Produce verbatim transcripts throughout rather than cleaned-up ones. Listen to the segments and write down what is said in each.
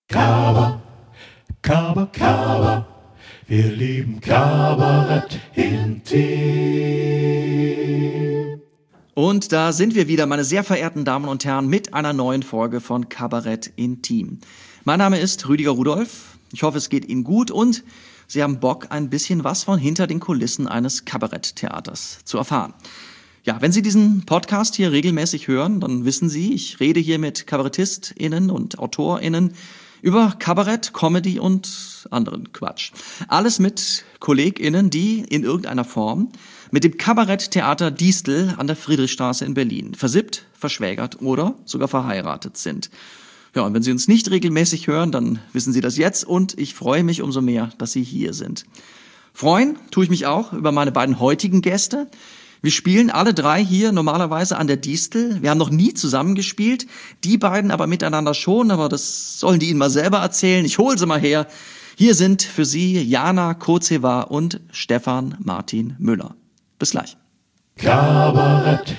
Kaba, Kaba, Kaba, wir lieben Kabarett intim. Und da sind wir wieder, meine sehr verehrten Damen und Herren, mit einer neuen Folge von Kabarett intim. Mein Name ist Rüdiger Rudolph. Ich hoffe, es geht Ihnen gut und Sie haben Bock, ein bisschen was von hinter den Kulissen eines Kabaretttheaters zu erfahren. Ja, wenn Sie diesen Podcast hier regelmäßig hören, dann wissen Sie, ich rede hier mit KabarettistInnen und AutorInnen über Kabarett, Comedy und anderen Quatsch. Alles mit KollegInnen, die in irgendeiner Form mit dem Kabaretttheater Distel an der Friedrichstraße in Berlin versippt, verschwägert oder sogar verheiratet sind. Ja, und wenn Sie uns nicht regelmäßig hören, dann wissen Sie das jetzt und ich freue mich umso mehr, dass Sie hier sind. Freuen tue ich mich auch über meine beiden heutigen Gäste. Wir spielen alle drei hier normalerweise an der Distel. Wir haben noch nie zusammen gespielt, die beiden aber miteinander schon, aber das sollen die Ihnen mal selber erzählen. Ich hole sie mal her. Hier sind für Sie Jana Kozewa und Stefan Martin Müller. Bis gleich. Kabarett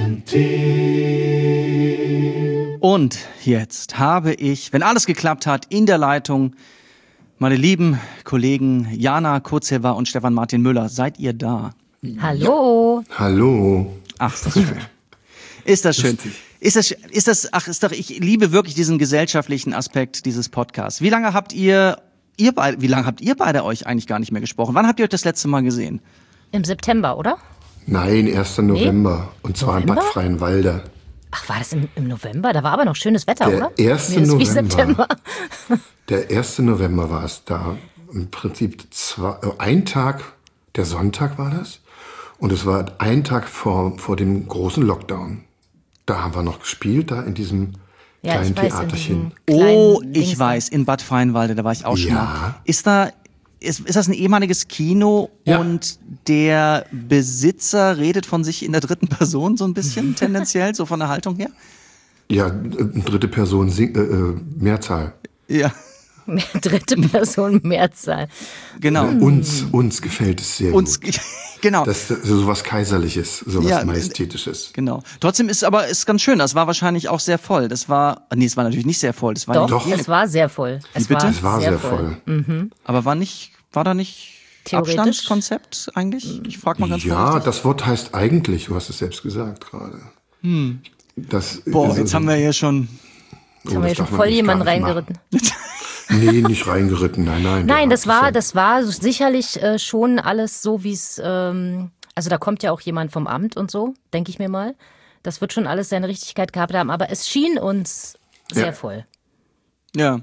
intim. Und jetzt habe ich, wenn alles geklappt hat, in der Leitung meine lieben Kollegen Jana Kozewa und Stefan Martin Müller. Seid ihr da? Hallo. Hallo. Ach, ist das schön. Ist das schön. Ist das, ist das, ach, ist doch, ich liebe wirklich diesen gesellschaftlichen Aspekt dieses Podcasts. Wie lange habt ihr, ihr beide, wie lange habt ihr beide euch eigentlich gar nicht mehr gesprochen? Wann habt ihr euch das letzte Mal gesehen? Im September, oder? Nein, erster November. Und zwar in November? Bad Freienwalde. Ach, war das im, im November? Da war aber noch schönes Wetter, Der oder? erste Nee, das ist wie November. September. Der erste November war es da. Im Prinzip zwei, äh, ein Tag, der Sonntag war das. Und es war ein Tag vor, vor dem großen Lockdown. Da haben wir noch gespielt, da in diesem Ja, kleinen ich weiß, in Theaterchen. diesem Oh, kleinen ich Dings weiß, in Bad Freienwalde, da war ich auch schon Ja. mal. Ist da, ist, ist das ein ehemaliges Kino Ja. und der Besitzer redet von sich in der dritten Person so ein bisschen tendenziell, so von der Haltung her? Ja, äh, dritte Person, Sing, äh, äh, Mehrzahl. Ja, da. Dritte Person, Mehrzahl. genau. Äh, uns, uns gefällt es sehr Uns, gut. genau. Das ist so was Kaiserliches, so was Ja, Majestätisches. Genau. Trotzdem ist aber ist ganz schön. Das war wahrscheinlich auch sehr voll. Das war, nee, es war natürlich nicht sehr voll. Das war Doch, nicht, Doch. es war sehr voll. Es bitte? war, Es war sehr voll. aber war nicht, war da nicht Theoretisch? Abstandskonzept eigentlich? Ich frage mal ganz Ja, vorsichtig. das Wort heißt eigentlich, du hast es selbst gesagt gerade. Hm. Das, Boah, also- jetzt haben wir hier schon. Jetzt haben wir hier schon voll jemanden reingeritten. Nee, nicht reingeritten, nein, nein. der Nein, das hat war, ja- das war sicherlich äh, schon alles so, wie es, ähm, also da kommt ja auch jemand vom Amt und so, denke ich mir mal. Das wird schon alles seine Richtigkeit gehabt haben, aber es schien uns sehr Ja. voll. Ja.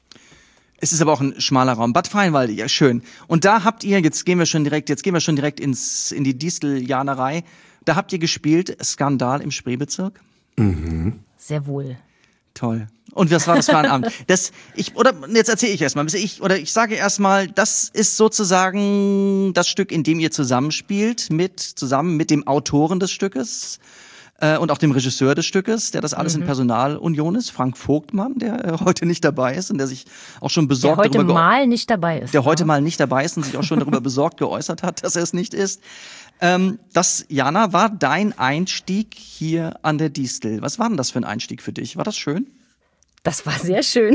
Es ist aber auch ein schmaler Raum. Bad Freienwalde, ja schön. Und da habt ihr, jetzt gehen wir schon direkt, jetzt gehen wir schon direkt ins, in die Disteljanerei. Da habt ihr gespielt, Skandal im Spreebezirk. Sehr wohl. Toll. Und was war das für ein Abend? Das, ich, oder, jetzt erzähle ich erstmal, ich, oder ich sage erstmal, das ist sozusagen das Stück, in dem ihr zusammenspielt, mit, zusammen mit dem Autoren des Stückes, äh, und auch dem Regisseur des Stückes, der das alles in Personalunion ist, Frank Vogtmann, der äh, heute nicht dabei ist und der sich auch schon Der besorgt heute darüber ge- mal nicht dabei ist. der heute ja. mal nicht dabei ist und sich auch schon darüber besorgt geäußert hat, dass er es nicht ist. Ähm, das, Jana, war dein Einstieg hier an der Distel. Was war denn das für ein Einstieg für dich? War das schön? Das war sehr schön.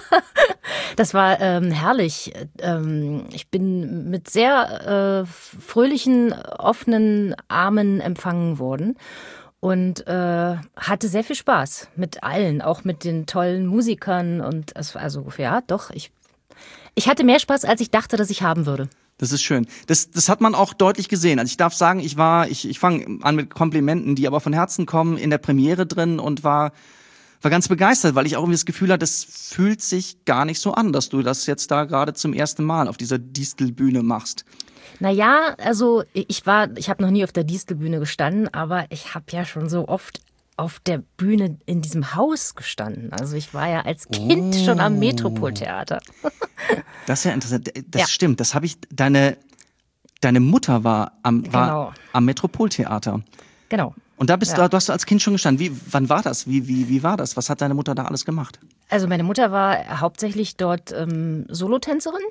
Das war ähm, herrlich. Ähm, ich bin mit sehr äh, fröhlichen, offenen Armen empfangen worden und äh, hatte sehr viel Spaß mit allen, auch mit den tollen Musikern. Und es, also ja, doch, ich, ich hatte mehr Spaß, als ich dachte, dass ich haben würde. Das ist schön. Das, das hat man auch deutlich gesehen. Also ich darf sagen, ich war, ich, ich fange an mit Komplimenten, die aber von Herzen kommen, in der Premiere drin und war, war ganz begeistert, weil ich auch irgendwie das Gefühl hatte, das fühlt sich gar nicht so an, dass du das jetzt da gerade zum ersten Mal auf dieser Distelbühne machst. Naja, also ich war, ich habe noch nie auf der Distelbühne gestanden, aber ich habe ja schon so oft auf der Bühne in diesem Haus gestanden. Also ich war ja als Kind Oh. schon am Metropoltheater. Das ist ja interessant. Das Ja. stimmt. Das habe ich, deine, deine Mutter war am, war Genau. am Metropoltheater. Genau. Und da bist Ja. du, du hast du als Kind schon gestanden. Wie, wann war das? Wie, wie, wie war das? Was hat deine Mutter da alles gemacht? Also meine Mutter war hauptsächlich dort ähm, Solotänzerin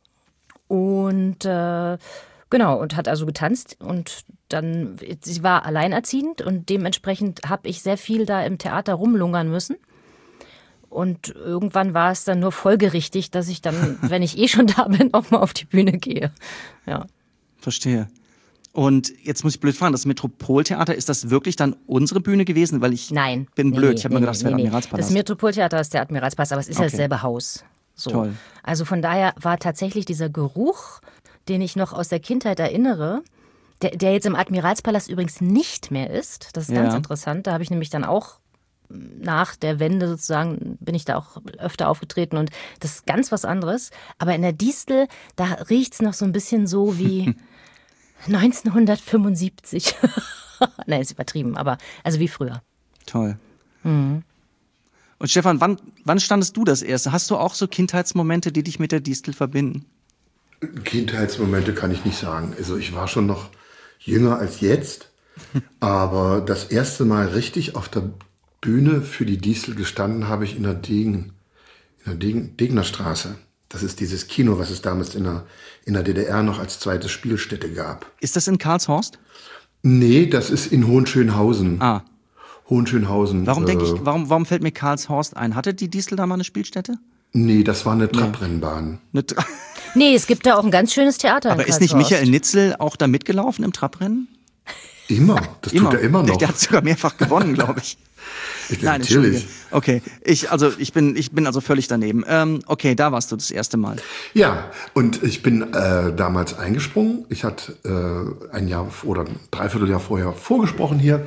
und äh, genau und hat also getanzt und dann sie war alleinerziehend und dementsprechend habe ich sehr viel da im Theater rumlungern müssen Und irgendwann war es dann nur folgerichtig, dass ich dann, wenn ich eh schon da bin, auch mal auf die Bühne gehe. Ja. Verstehe. Und jetzt muss ich blöd fragen, das Metropoltheater, ist das wirklich dann unsere Bühne gewesen? Weil ich Nein. bin nee, blöd, nee, ich habe nee, mir gedacht, es nee, wäre nee. der Admiralspalast. Das Metropoltheater ist der Admiralspalast, aber es ist ja Okay. dasselbe Haus. So. Toll. Also von daher war tatsächlich dieser Geruch, den ich noch aus der Kindheit erinnere, der, der jetzt im Admiralspalast übrigens nicht mehr ist. Das ist ganz Ja. interessant. Da habe ich nämlich dann auch nach der Wende sozusagen, bin ich da auch öfter aufgetreten und das ist ganz was anderes. Aber in der Distel, da riecht es noch so ein bisschen so wie neunzehnhundertfünfundsiebzig. Nein, ist übertrieben, aber also wie früher. Toll. Mhm. Und Stefan, wann, wann standest du das erste? Hast du auch so Kindheitsmomente, die dich mit der Distel verbinden? Kindheitsmomente kann ich nicht sagen. Also ich war schon noch jünger als jetzt, aber das erste Mal richtig auf der Bühne für die Distel gestanden habe ich in der Degen, in der Degen, Degnerstraße. Das ist dieses Kino, was es damals in der, in der D D R noch als zweite Spielstätte gab. Ist das in Karlshorst? Nee, das ist in Hohenschönhausen. Ah. Hohenschönhausen. Warum denke äh, ich, warum, warum fällt mir Karlshorst ein? Hatte die Distel da mal eine Spielstätte? Nee, das war eine Trabrennbahn. Eine Tra- Nee, es gibt da auch ein ganz schönes Theater Aber in ist nicht Karlshorst. Michael Nitzel auch da mitgelaufen im Trabrennen? Immer, das tut er immer noch. Der hat sogar mehrfach gewonnen, glaube ich. Ich, Nein, natürlich. Entschuldige. Okay, ich, also, ich, bin, ich bin also völlig daneben. Ähm, okay, da warst du das erste Mal. Ja, und ich bin äh, damals eingesprungen. Ich hatte äh, ein Jahr oder ein Dreivierteljahr vorher vorgesprochen hier.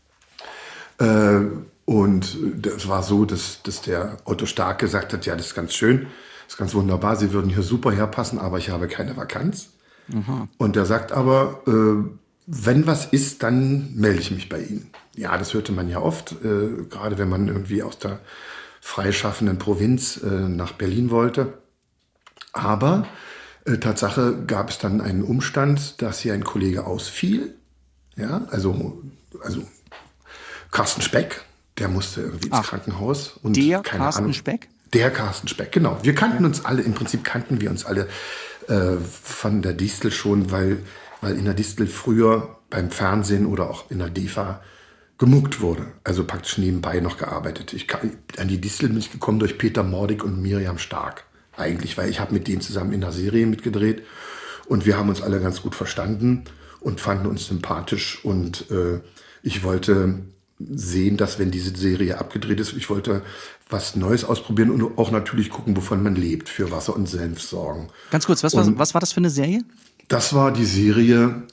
Äh, und das war so, dass, dass der Otto Stark gesagt hat, ja, das ist ganz schön, das ist ganz wunderbar, Sie würden hier super herpassen, aber ich habe keine Vakanz. Aha. Und er sagt aber, äh, wenn was ist, dann melde ich mich bei Ihnen. Ja, das hörte man ja oft, äh, gerade wenn man irgendwie aus der freischaffenden Provinz äh, nach Berlin wollte. Aber äh, Tatsache gab es dann einen Umstand, dass hier ein Kollege ausfiel. Ja, also, also Carsten Speck, der musste irgendwie ins Ach, Krankenhaus. Und der keine Carsten Ahnung, Speck? Der Carsten Speck, genau. Wir kannten uns alle, im Prinzip kannten wir uns alle äh, von der Distel schon, weil, weil in der Distel früher beim Fernsehen oder auch in der D E F A gemuckt wurde. Also praktisch nebenbei noch gearbeitet. Ich kann, an die Distel bin ich gekommen durch Peter Mordig und Miriam Stark. Eigentlich, weil ich habe mit denen zusammen in der Serie mitgedreht und wir haben uns alle ganz gut verstanden und fanden uns sympathisch und äh, ich wollte sehen, dass wenn diese Serie abgedreht ist, ich wollte was Neues ausprobieren und auch natürlich gucken, wovon man lebt, für Wasser und Senf sorgen. Ganz kurz, was, war, Und was war das für eine Serie? das war die Serie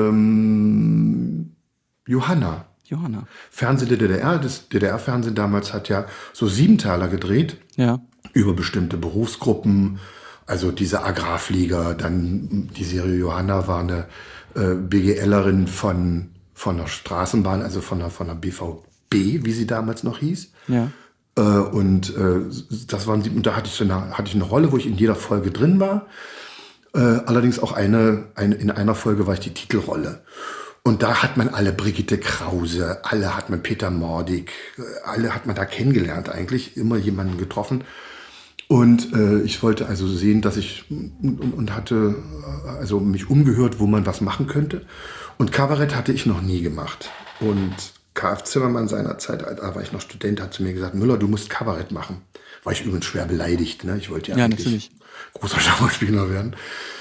ähm, Johanna. Johanna. Fernsehen der D D R, das D D R-Fernsehen damals hat ja so Siebenteiler gedreht Ja. über bestimmte Berufsgruppen, also diese Agrarflieger, dann die Serie Johanna war eine äh, BGLerin von von der Straßenbahn, also von der, von der B V B, wie sie damals noch hieß. Ja. Äh, und äh, das waren sie, und da hatte ich so eine, hatte ich eine Rolle, wo ich in jeder Folge drin war. Äh, allerdings auch eine, eine, in einer Folge war ich die Titelrolle. Und da hat man alle Brigitte Krause, alle hat man Peter Mordig, alle hat man da kennengelernt eigentlich, immer jemanden getroffen. Und äh, ich wollte also sehen, dass ich und, und hatte also mich umgehört, wo man was machen könnte. Und Kabarett hatte ich noch nie gemacht. Und K F Zimmermann seinerzeit, da war ich noch Student, hat zu mir gesagt, Müller, du musst Kabarett machen. War ich übrigens schwer beleidigt, ne? Ich wollte ja, Ja, eigentlich natürlich. großer Schauspieler werden.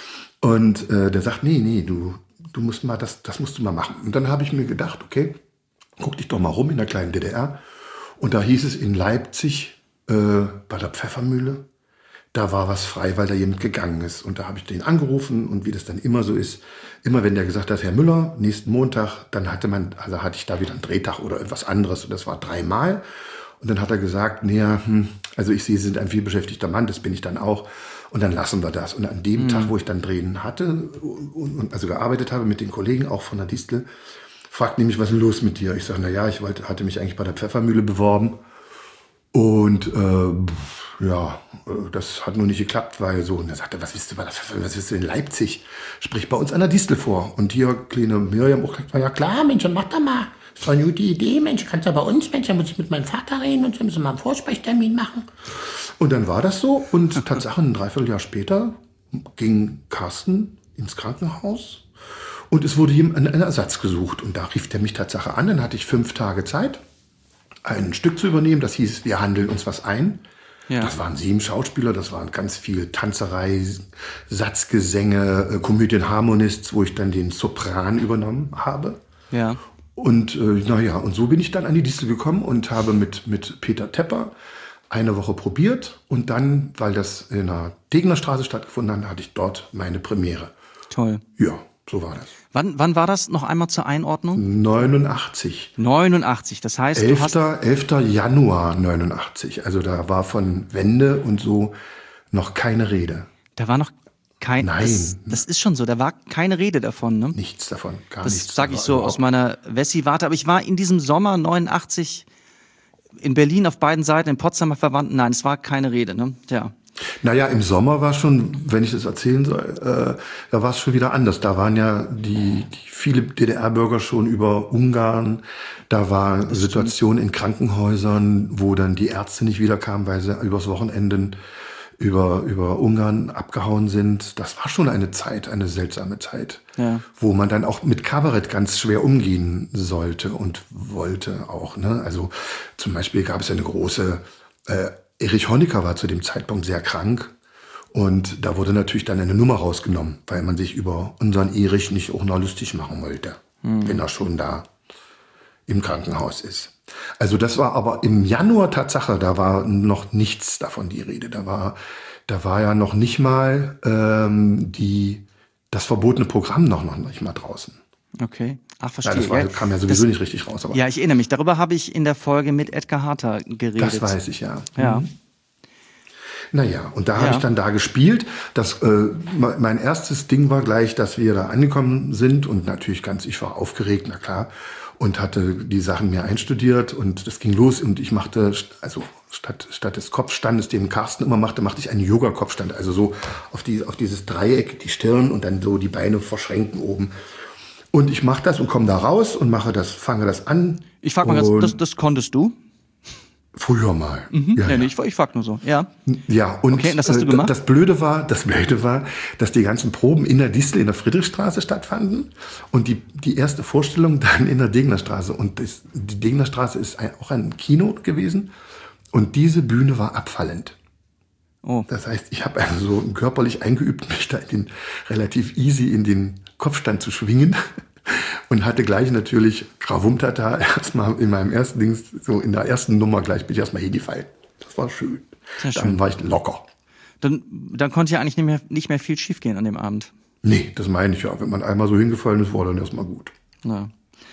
Und äh, der sagt, nee, nee, du, du musst mal, das, das musst du mal machen. Und dann habe ich mir gedacht, okay, guck dich doch mal rum in der kleinen D D R. Und da hieß es in Leipzig, äh, bei der Pfeffermühle, da war was frei, weil da jemand gegangen ist. Und da habe ich den angerufen und wie das dann immer so ist, immer wenn der gesagt hat, Herr Müller, nächsten Montag, dann hatte man, also hatte ich da wieder einen Drehtag oder etwas anderes und das war dreimal. Und dann hat er gesagt, nee, hm, also ich sehe, Sie sind ein vielbeschäftigter Mann, das bin ich dann auch. Und dann lassen wir das. Und an dem mhm. Tag, wo ich dann drehen hatte und, und also gearbeitet habe mit den Kollegen, auch von der Distel, fragt nämlich, was ist los mit dir? Ich sage, na ja, ich wollte, hatte mich eigentlich bei der Pfeffermühle beworben. Und äh, ja, das hat nur nicht geklappt, weil so, und er sagte, was willst du bei der Pfeffermühle, was willst du in Leipzig? Sprich bei uns an der Distel vor. Und hier, kleine Miriam auch gesagt, ja klar, Mensch, mach doch mal. Das war eine gute Idee, Mensch, kannst du bei uns, Mensch, dann muss ich mit meinem Vater reden und dann müssen wir mal einen Vorsprechtermin machen. Und dann war das so und Tatsache, ein Dreivierteljahr später ging Carsten ins Krankenhaus und es wurde ihm ein, ein Ersatz gesucht. Und da rief der mich Tatsache an, dann hatte ich fünf Tage Zeit. ein Stück zu übernehmen. Das hieß, wir handeln uns was ein. Ja. Das waren sieben Schauspieler, das waren ganz viel Tanzerei, Satzgesänge, Komödienharmonists, wo ich dann den Sopran übernommen habe. Ja. Und äh, naja, und so bin ich dann an die Distel gekommen und habe mit, mit Peter Tepper eine Woche probiert. Und dann, weil das in der Degener Straße stattgefunden hat, hatte ich dort meine Premiere. Toll. Ja, so war das. Wann, wann war das noch einmal zur Einordnung? neunundachtzig. neunundachtzig, das heißt, du hast... elfter Januar neunundachtzig. Also da war von Wende und so noch keine Rede. Da war noch kein... Nein. Das, das ist schon so, da war keine Rede davon, ne? Nichts davon, gar Das nichts. sage ich davon, so überhaupt. aus meiner Wessi-Warte. Aber ich war in diesem Sommer neunundachtzig in Berlin auf beiden Seiten, in Potsdamer Verwandten. Nein, es war keine Rede, ne? Ja. Naja, im Sommer war schon, wenn ich das erzählen soll, äh, da war es schon wieder anders. Da waren ja die, die viele D D R-Bürger schon über Ungarn. Da war Situation in Krankenhäusern, wo dann die Ärzte nicht wiederkamen, weil sie übers Wochenende über, über Ungarn abgehauen sind. Das war schon eine Zeit, eine seltsame Zeit, Ja. wo man dann auch mit Kabarett ganz schwer umgehen sollte und wollte auch. Ne? Also zum Beispiel gab es eine große... Äh, Erich Honecker war zu dem Zeitpunkt sehr krank und da wurde natürlich dann eine Nummer rausgenommen, weil man sich über unseren Erich nicht auch noch lustig machen wollte, hm. wenn er schon da im Krankenhaus ist. Also das war aber im Januar Tatsache, da war noch nichts davon die Rede. Da war, da war ja noch nicht mal ähm, die, das verbotene Programm noch, noch nicht mal draußen. Okay. Ach, Ja, verstehe. das war, Ja, kam ja sowieso das, nicht richtig raus. Aber ja, ich erinnere mich. Darüber habe ich in der Folge mit Edgar Harter geredet. das weiß ich, ja. Ja. Naja, und da Ja. habe ich dann da gespielt. Das, äh, mein erstes Ding war gleich, dass wir da angekommen sind und natürlich ganz, ich war aufgeregt, na klar, und hatte die Sachen mir einstudiert und das ging los und ich machte, also statt, statt des Kopfstandes, den Carsten immer machte, machte ich einen Yoga-Kopfstand, also so auf, die, auf dieses Dreieck, die Stirn und dann so die Beine verschränken oben. Und ich mache das und komme da raus und mache das, fange das an. Ich frage mal ganz, das, das konntest du? Früher mal. Mhm. Ja, Ja, ja. nee, ich, ich frag nur so. Ja. Ja, und Okay, und das hast du äh, gemacht? das Blöde war, das Blöde war, dass die ganzen Proben in der Distel in der Friedrichstraße stattfanden und die, die erste Vorstellung dann in der Degener Straße. Und das, die Degener Straße ist ein, auch ein Kino gewesen und diese Bühne war abfallend. Oh. Das heißt, ich habe also so körperlich eingeübt, mich da in den, relativ easy in den Kopfstand zu schwingen. Und hatte gleich natürlich Gravumtata erstmal in meinem ersten Dings, so in der ersten Nummer gleich bin ich erstmal hingefallen. Das war schön. Sehr schön. Dann war ich locker. Dann, dann konnte ja eigentlich nicht mehr, nicht mehr viel schiefgehen an dem Abend. Nee, das meine ich ja. Wenn man einmal so hingefallen ist, war dann erstmal gut. Ja.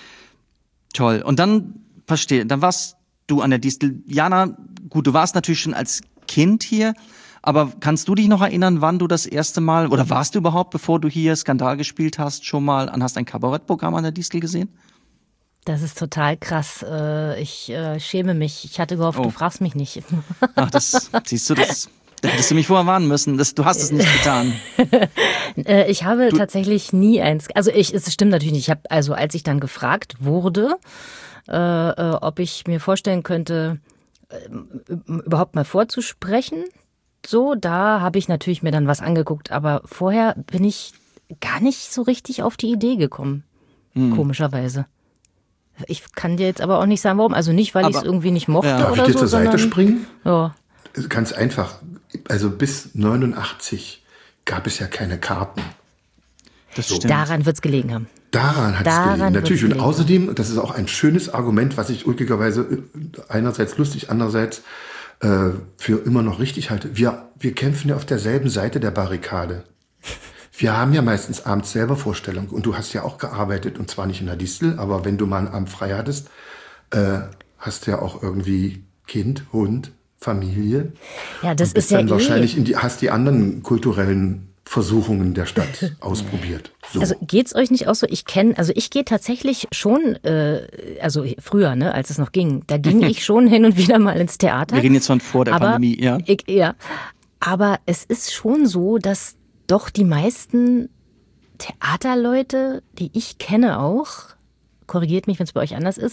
Toll. Und dann, verstehe, dann warst du an der Distel. Jana, gut, du warst natürlich schon als Kind hier, aber kannst du dich noch erinnern, wann du das erste Mal, oder warst du überhaupt, bevor du hier Skandal gespielt hast, schon mal und hast ein Kabarettprogramm an der Distel gesehen? Das ist total krass. Äh, Ich äh, schäme mich. Ich hatte gehofft, Oh. du fragst mich nicht. Ach, das, siehst du, das, da hättest du mich vorher warnen müssen. Das, du hast es nicht getan. Äh, Ich habe tatsächlich nie eins. Also ich, es stimmt natürlich nicht. Ich habe, also als ich dann gefragt wurde, äh, äh, ob ich mir vorstellen könnte, äh, überhaupt mal vorzusprechen, so, da habe ich natürlich mir dann was angeguckt. Aber vorher bin ich gar nicht so richtig auf die Idee gekommen. Hm. Komischerweise. Ich kann dir jetzt aber auch nicht sagen, warum. Also nicht, weil ich es Aber- irgendwie nicht mochte Ja. Darf ich oder dir so, zur Seite sondern springen? ja. Ganz einfach. Also bis neunundachtzig gab es ja keine Karten. Das stimmt. Daran wird es gelegen haben. Daran hat es Daran gelegen. wird's Natürlich. Und gelegen. außerdem, das ist auch ein schönes Argument, was ich ulkigerweise einerseits lustig, andererseits äh, für immer noch richtig halte. Wir, wir kämpfen ja auf derselben Seite der Barrikade. Wir haben ja meistens abends selber Vorstellungen. Und du hast ja auch gearbeitet, und zwar nicht in der Distel, aber wenn du mal einen Abend frei hattest, äh, hast du ja auch irgendwie Kind, Hund, Familie. Ja, das und bist ist ja dann eh. wahrscheinlich in die, hast die anderen kulturellen Versuchungen der Stadt ausprobiert. So. Also geht's euch nicht auch so? Ich kenne, also ich gehe tatsächlich schon, äh, also früher, ne, als es noch ging, da ging ich schon hin und wieder mal ins Theater. Wir reden jetzt von vor der aber, Pandemie, ja. Ich, ja. Aber es ist schon so, dass doch die meisten Theaterleute, die ich kenne auch, korrigiert mich, wenn es bei euch anders ist,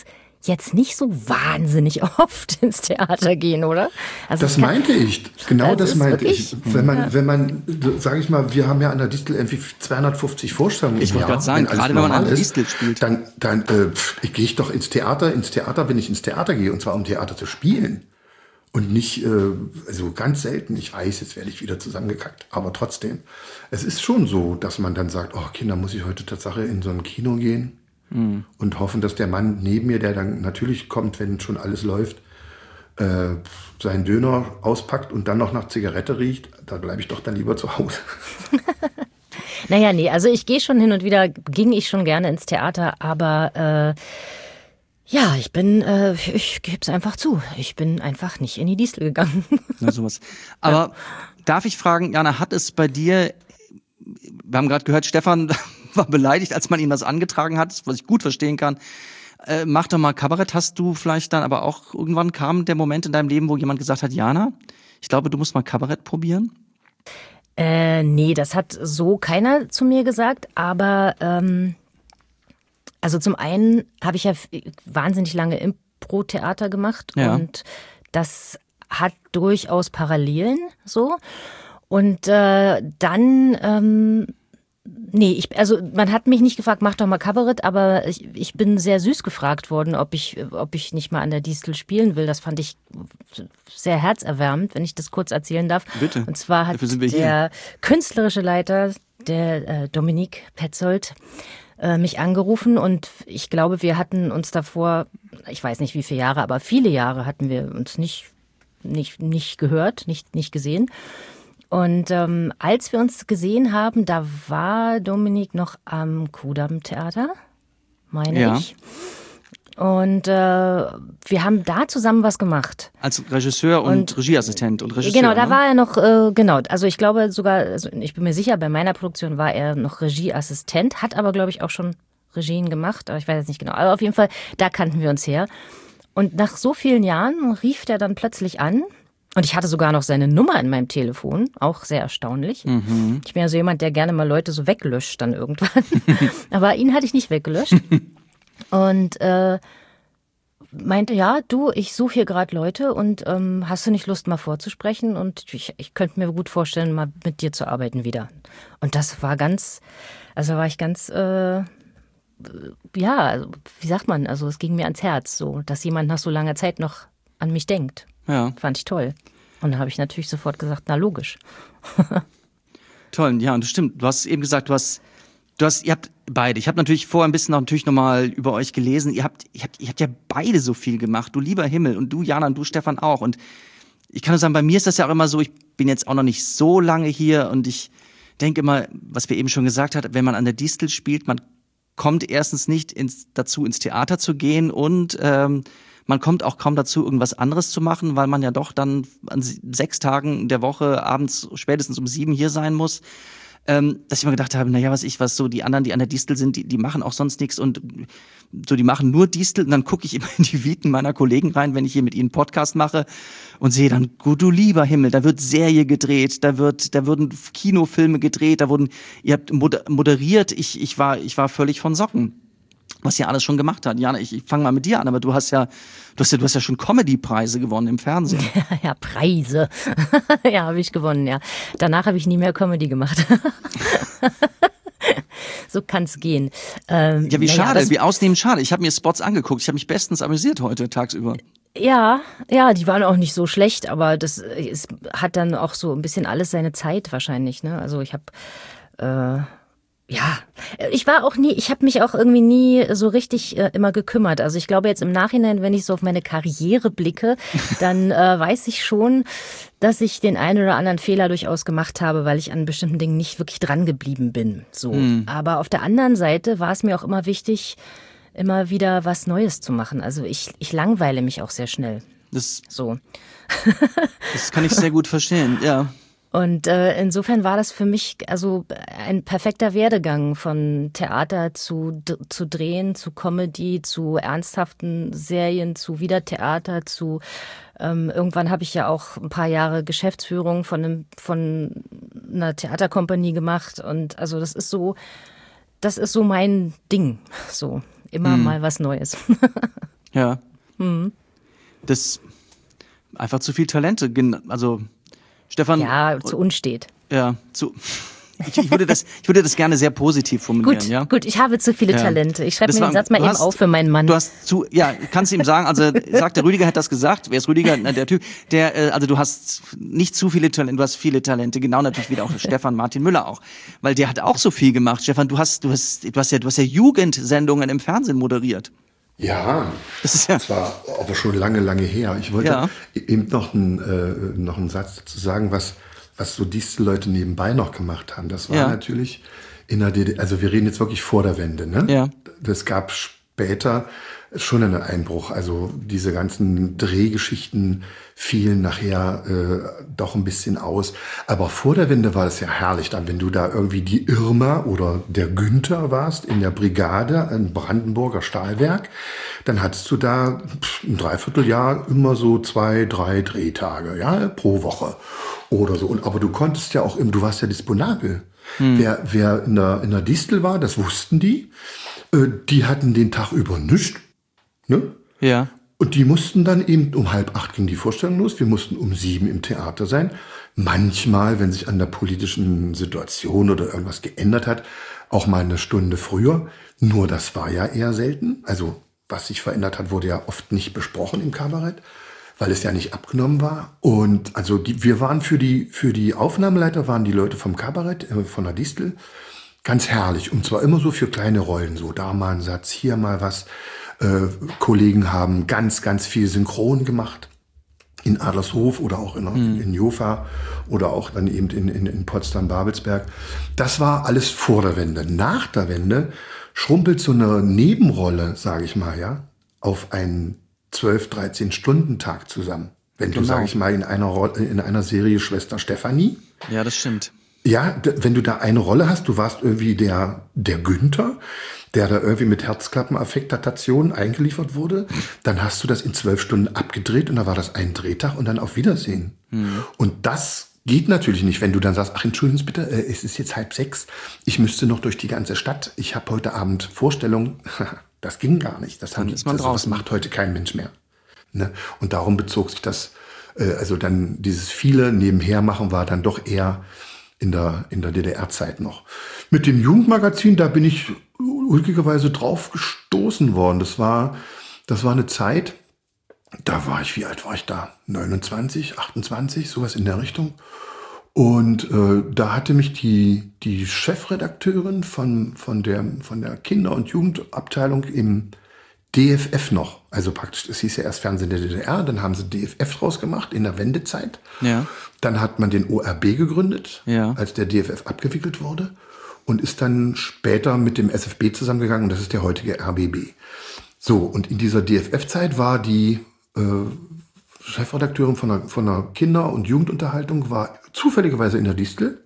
jetzt nicht so wahnsinnig oft ins Theater gehen, oder? Also das kann, meinte ich. Genau das das, ist meinte wirklich, ich. Wenn man, wenn man, sage ich mal, wir haben ja an der Distel irgendwie zweihundertfünfzig Vorstellungen Ich im wollte Jahr. gerade sagen, alles gerade wenn man an normal der ist, Distel spielt. Dann, dann äh, gehe ich doch ins Theater, ins Theater, wenn ich ins Theater gehe, und zwar um Theater zu spielen. Und nicht, äh, also ganz selten, ich weiß, jetzt werde ich wieder zusammengekackt, aber trotzdem. Es ist schon so, dass man dann sagt, oh Kinder, muss ich heute Tatsache in so ein Kino gehen? Mhm. Und hoffen, dass der Mann neben mir, der dann natürlich kommt, wenn schon alles läuft, äh, seinen Döner auspackt und dann noch nach Zigarette riecht, da bleibe ich doch dann lieber zu Hause. Naja, nee, also ich gehe schon hin und wieder, ging ich schon gerne ins Theater, aber äh, ja, ich bin, äh, ich gebe es einfach zu, ich bin einfach nicht in die Distel gegangen. Ja, sowas. Aber ja. Darf ich fragen, Jana, hat es bei dir, wir haben gerade gehört, Stefan war beleidigt, als man ihm das angetragen hat, was ich gut verstehen kann. Äh, mach doch mal Kabarett. Hast du vielleicht dann aber auch, irgendwann kam der Moment in deinem Leben, wo jemand gesagt hat, Jana, ich glaube, du musst mal Kabarett probieren? Äh, nee, das hat so keiner zu mir gesagt, aber ähm, also zum einen habe ich ja wahnsinnig lange Impro-Theater gemacht ja. und das hat durchaus Parallelen so. Und äh, dann, ähm, nee, ich, also man hat mich nicht gefragt, mach doch mal Kabarett, aber ich, ich bin sehr süß gefragt worden, ob ich, ob ich nicht mal an der Distel spielen will. Das fand ich sehr herzerwärmend, wenn ich das kurz erzählen darf. Bitte. Und zwar hat der hier. künstlerische Leiter, der äh, Dominik Petzold, äh, mich angerufen und ich glaube, wir hatten uns davor, ich weiß nicht wie viele Jahre, aber viele Jahre hatten wir uns nicht, nicht, nicht gehört, nicht, nicht gesehen. Und ähm, als wir uns gesehen haben, da war Dominik noch am Kudamm-Theater, meine ja. ich. Und äh, wir haben da zusammen was gemacht. Als Regisseur und, und Regieassistent und Regisseur. Genau, da ne? war er noch, äh, genau, also ich glaube sogar, also ich bin mir sicher, bei meiner Produktion war er noch Regieassistent, hat aber glaube ich auch schon Regien gemacht, aber ich weiß jetzt nicht genau. Aber auf jeden Fall, da kannten wir uns her. Und nach so vielen Jahren rief der dann plötzlich an. Und ich hatte sogar noch seine Nummer in meinem Telefon, auch sehr erstaunlich. Mhm. Ich bin ja so jemand, der gerne mal Leute so weglöscht dann irgendwann. Aber ihn hatte ich nicht weggelöscht. Und äh, meinte, ja, du, ich suche hier gerade Leute und ähm, hast du nicht Lust, mal vorzusprechen? Und ich, ich könnte mir gut vorstellen, mal mit dir zu arbeiten wieder. Und das war ganz, also war ich ganz, äh, ja, also, wie sagt man, also es ging mir ans Herz, so, dass jemand nach so langer Zeit noch an mich denkt. Ja. Fand ich toll. Und da habe ich natürlich sofort gesagt, na logisch. Toll, ja, und das stimmt. Du hast eben gesagt, du hast, du hast, ihr habt beide. Ich habe natürlich vorher ein bisschen noch, natürlich nochmal über euch gelesen. Ihr habt, ihr habt, ihr habt ja beide so viel gemacht. Du lieber Himmel und du, Jana, und du, Stefan, auch. Und ich kann nur sagen, bei mir ist das ja auch immer so, ich bin jetzt auch noch nicht so lange hier und ich denke immer, was wir eben schon gesagt haben, wenn man an der Distel spielt, man kommt erstens nicht ins, dazu, ins Theater zu gehen und ähm, man kommt auch kaum dazu, irgendwas anderes zu machen, weil man ja doch dann an sechs Tagen der Woche abends spätestens um sieben hier sein muss. Ähm, dass ich mir gedacht habe, naja, was ich, was so die anderen, die an der Distel sind, die, die machen auch sonst nichts und so, die machen nur Distel und dann gucke ich immer in die Viten meiner Kollegen rein, wenn ich hier mit ihnen Podcast mache und sehe dann, gut, du lieber Himmel, da wird Serie gedreht, da wird, da wurden Kinofilme gedreht, da wurden, ihr habt moderiert, ich, ich war, ich war völlig von Socken. Was ja alles schon gemacht hat. Jana, ich, ich fange mal mit dir an, aber du hast ja, du hast ja, du hast ja schon Comedy-Preise gewonnen im Fernsehen. Ja, ja Preise. Ja, habe ich gewonnen, ja. Danach habe ich nie mehr Comedy gemacht. So kann's gehen. Ähm, ja, wie naja, schade, das, wie ausnehmend schade. Ich habe mir Spots angeguckt, ich habe mich bestens amüsiert heute tagsüber. Ja, ja, die waren auch nicht so schlecht, aber das es hat dann auch so ein bisschen alles seine Zeit wahrscheinlich, ne? Also ich habe äh, Ja, ich war auch nie, ich habe mich auch irgendwie nie so richtig äh, immer gekümmert. Also ich glaube jetzt im Nachhinein, wenn ich so auf meine Karriere blicke, dann äh, weiß ich schon, dass ich den einen oder anderen Fehler durchaus gemacht habe, weil ich an bestimmten Dingen nicht wirklich dran geblieben bin. So. Mhm. Aber auf der anderen Seite war es mir auch immer wichtig, immer wieder was Neues zu machen. Also ich, ich langweile mich auch sehr schnell. Das, so. Das kann ich sehr gut verstehen, ja. Und äh, insofern war das für mich also ein perfekter Werdegang von Theater zu, zu Drehen, zu Comedy, zu ernsthaften Serien, zu wieder Theater, zu ähm, irgendwann habe ich ja auch ein paar Jahre Geschäftsführung von, einem, von einer Theaterkompanie gemacht. Und also das ist so, das ist so mein Ding. So, immer hm. mal was Neues. Ja. Mhm. Das einfach zu viel Talente. Also Stefan. Ja, zu unstet. Ja, zu. Ich, ich, würde das, ich würde das gerne sehr positiv formulieren. Gut, ja? gut, ich habe zu viele ja. Talente. Ich schreibe mir den Satz mal eben hast, auf für meinen Mann. Du hast zu, ja, kannst ihm sagen, also sagt der Rüdiger hat das gesagt. Wer ist Rüdiger? Na, der Typ, der, äh, also du hast nicht zu viele Talente, du hast viele Talente. Genau, natürlich wieder auch Stefan Martin Müller auch, weil der hat auch so viel gemacht. Stefan, du hast, du hast, du hast ja, du hast ja Jugendsendungen im Fernsehen moderiert. Ja, das ist ja. Das war aber schon lange, lange her. Ich wollte ja. eben noch einen, äh, noch einen Satz dazu sagen, was was so diese Leute nebenbei noch gemacht haben. Das war ja. natürlich in der D D R, also wir reden jetzt wirklich vor der Wende, ne? Ja. Das gab später schon einen Einbruch. Also diese ganzen Drehgeschichten fielen nachher äh, doch ein bisschen aus. Aber vor der Wende war das ja herrlich. Dann, wenn du da irgendwie die Irma oder der Günther warst in der Brigade, ein Brandenburger Stahlwerk, dann hattest du da ein Dreivierteljahr immer so zwei, drei Drehtage, ja, pro Woche oder so. Und aber du konntest ja auch, du warst ja disponabel. Hm. Wer, wer in der, in der Distel war, das wussten die. Äh, die hatten den Tag über nichts. Ne? Ja. Und die mussten dann eben um halb acht ging die Vorstellung los. Wir mussten um sieben im Theater sein. Manchmal, wenn sich an der politischen Situation oder irgendwas geändert hat, auch mal eine Stunde früher. Nur das war ja eher selten. Also was sich verändert hat, wurde ja oft nicht besprochen im Kabarett, weil es ja nicht abgenommen war. Und also die, wir waren für die, für die Aufnahmeleiter waren die Leute vom Kabarett, äh, von der Distel, ganz herrlich. Und zwar immer so für kleine Rollen. So da mal ein Satz, hier mal was. Äh, Kollegen haben ganz, ganz viel Synchron gemacht. In Adlershof oder auch in, mhm. in Jofa oder auch dann eben in, in, in Potsdam-Babelsberg. Das war alles vor der Wende. Nach der Wende schrumpelt so eine Nebenrolle, sage ich mal, ja, auf einen zwölf, dreizehn Stunden Tag zusammen. Wenn du, genau. sage ich mal, in einer, Rolle, in einer Serie Schwester Stefanie. Ja, das stimmt. Ja, d- wenn du da eine Rolle hast, du warst irgendwie der, der Günther, der da irgendwie mit Herzklappenaffektation eingeliefert wurde, dann hast du das in zwölf Stunden abgedreht und da war das ein Drehtag und dann auf Wiedersehen. Mhm. Und das geht natürlich nicht, wenn du dann sagst, ach, entschuldigen Sie bitte, äh, es ist jetzt halb sechs, ich müsste noch durch die ganze Stadt, ich habe heute Abend Vorstellung. Das ging gar nicht. Das, haben, ist man das, das macht heute kein Mensch mehr. Ne? Und darum bezog sich das, äh, also dann dieses viele nebenher machen war dann doch eher in der, in der D D R-Zeit noch. Mit dem Jugendmagazin, da bin ich ulkigerweise drauf gestoßen worden. Das war, das war eine Zeit, da war ich, wie alt war ich da? neunundzwanzig, achtundzwanzig, sowas in der Richtung. Und äh, da hatte mich die, die Chefredakteurin von, von, der, von der Kinder- und Jugendabteilung im D F F noch, also praktisch, es hieß ja erst Fernsehen der D D R, dann haben sie D F F draus gemacht in der Wendezeit. Ja. Dann hat man den O R B gegründet, ja. als der D F F abgewickelt wurde und ist dann später mit dem S F B zusammengegangen und das ist der heutige R B B. So, und in dieser D F F-Zeit war die äh, Chefredakteurin von der, von der Kinder- und Jugendunterhaltung, war zufälligerweise in der Distel,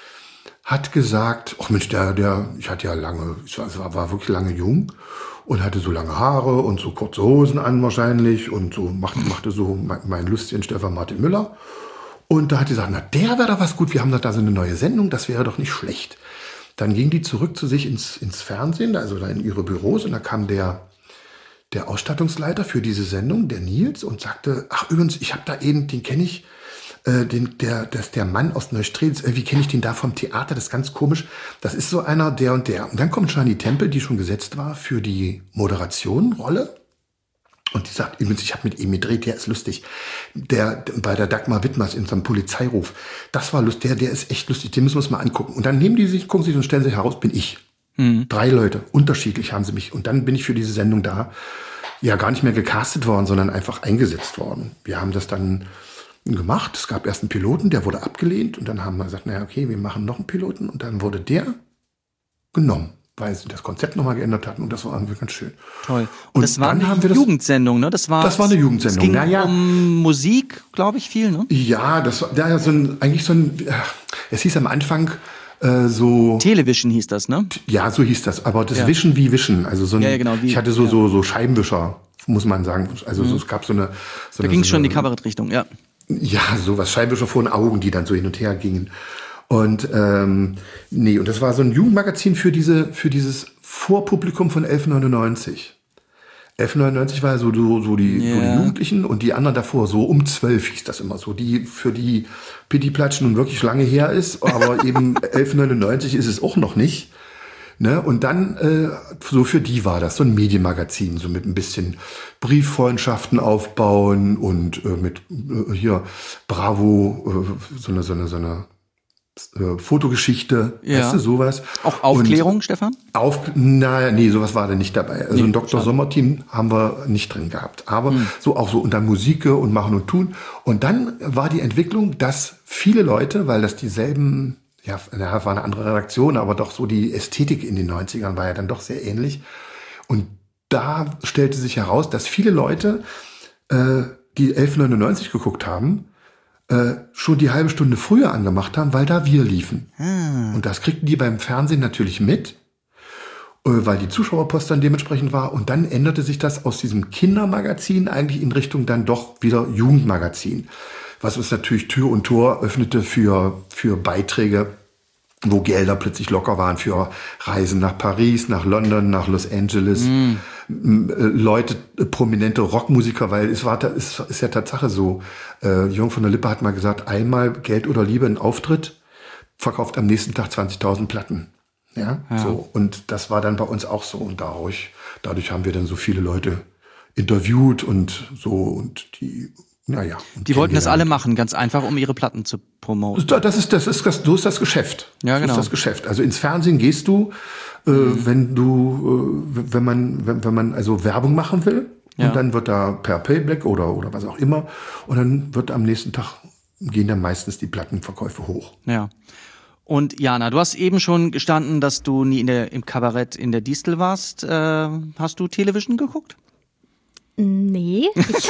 hat gesagt, ach Mensch, der, der, ich hatte ja lange, ich war, war wirklich lange jung und hatte so lange Haare und so kurze Hosen an wahrscheinlich und so machte, machte so mein, mein Lustchen Stefan Martin Müller. Und da hat die gesagt, na, der wäre doch was gut, wir haben doch da so eine neue Sendung, das wäre doch nicht schlecht. Dann ging die zurück zu sich ins, ins Fernsehen, also da in ihre Büros und da kam der, der Ausstattungsleiter für diese Sendung, der Nils, und sagte, ach übrigens, ich habe da eben, den kenne ich, äh, den, der, das ist der Mann aus Neustrelitz, irgendwie kenne ich den da vom Theater, das ist ganz komisch, das ist so einer, der und der. Und dann kommt Shani Tempel, die schon gesetzt war für die Moderation-Rolle. Und die sagt, übrigens, ich habe mit ihm gedreht, der ist lustig. Der bei der Dagmar Wittmers in so einem Polizeiruf, das war lustig, der, der ist echt lustig, den müssen wir uns mal angucken. Und dann nehmen die sich, gucken sich und stellen sich heraus, bin ich. Mhm. Drei Leute, unterschiedlich haben sie mich. Und dann bin ich für diese Sendung da, ja gar nicht mehr gecastet worden, sondern einfach eingesetzt worden. Wir haben das dann gemacht. Es gab erst einen Piloten, der wurde abgelehnt. Und dann haben wir gesagt, naja, okay, wir machen noch einen Piloten. Und dann wurde der genommen, weil sie das Konzept nochmal geändert hatten und das war irgendwie ganz schön. Toll. Und, und das war eine das, Jugendsendung, ne? Das war, das war eine Jugendsendung. Es ging ja, ja. um Musik, glaube ich, viel, ne? Ja, das war ja, so ein, eigentlich so ein, es hieß am Anfang äh, so... Television hieß das, ne? Ja, so hieß das, aber das ja. Wischen wie Wischen. Also so ein, ja, ja, genau, wie, ich hatte so, ja. so, so Scheibenwischer, muss man sagen. Also mhm. so, es gab so eine... So da ging es so schon in die Kabarettrichtung, ja. Ja, sowas, Scheibenwischer vor den Augen, die dann so hin und her gingen. Und ähm, nee, und das war so ein Jugendmagazin für diese für dieses Vorpublikum von elf neunundneunzig. elf neunundneunzig war so, so, so, die, Ja. so die Jugendlichen und die anderen davor, so um zwölf hieß das immer so. Die, für die Pitti Platsch nun wirklich lange her ist, aber eben elf neunundneunzig ist es auch noch nicht. Ne? Und dann, äh, so für die war das so ein Medienmagazin, so mit ein bisschen Brieffreundschaften aufbauen und äh, mit äh, hier Bravo, äh, so eine, so eine, so eine äh, Fotogeschichte, Ja. weißt du, sowas. Auch Aufklärung, Und Stefan? auf, naja, nee, sowas war da nicht dabei. Also Nee, ein Doktor schade. Sommer-Team haben wir nicht drin gehabt. Aber so auch so unter Musik und Machen und Tun. Und dann war die Entwicklung, dass viele Leute, weil das dieselben, ja, na, war eine andere Redaktion, aber doch so die Ästhetik in den neunzigern war ja dann doch sehr ähnlich. Und da stellte sich heraus, dass viele Leute, äh, die elf neunundneunzig geguckt haben, äh, schon die halbe Stunde früher angemacht haben, weil da wir liefen. Und das kriegten die beim Fernsehen natürlich mit, äh, weil die Zuschauerpost dann dementsprechend war. Und dann änderte sich das aus diesem Kindermagazin eigentlich in Richtung dann doch wieder Jugendmagazin. Was uns natürlich Tür und Tor öffnete für, für Beiträge, wo Gelder plötzlich locker waren für Reisen nach Paris, nach London, nach Los Angeles. M- äh, Leute, äh, prominente Rockmusiker, weil es war, es ist ja Tatsache so. Äh, Jürgen von der Lippe hat mal gesagt, einmal Geld oder Liebe, ein Auftritt, verkauft am nächsten Tag zwanzigtausend Platten. Ja, so. Und das war dann bei uns auch so. Und dadurch, dadurch haben wir dann so viele Leute interviewt und so und die, naja. Die wollten das alle machen, ganz einfach, um ihre Platten zu promoten. Das ist das, ist das, so ist das Geschäft. Ja, genau. So ist das Geschäft. Also ins Fernsehen gehst du, äh, Mhm. wenn du, äh, wenn man, wenn, wenn man also Werbung machen will, Ja. und dann wird da per Payback oder oder was auch immer, und dann wird am nächsten Tag gehen dann meistens die Plattenverkäufe hoch. Ja. Und Jana, du hast eben schon gestanden, dass du nie in der, im Kabarett in der Distel warst. Äh, hast du Television geguckt? Nee. Ich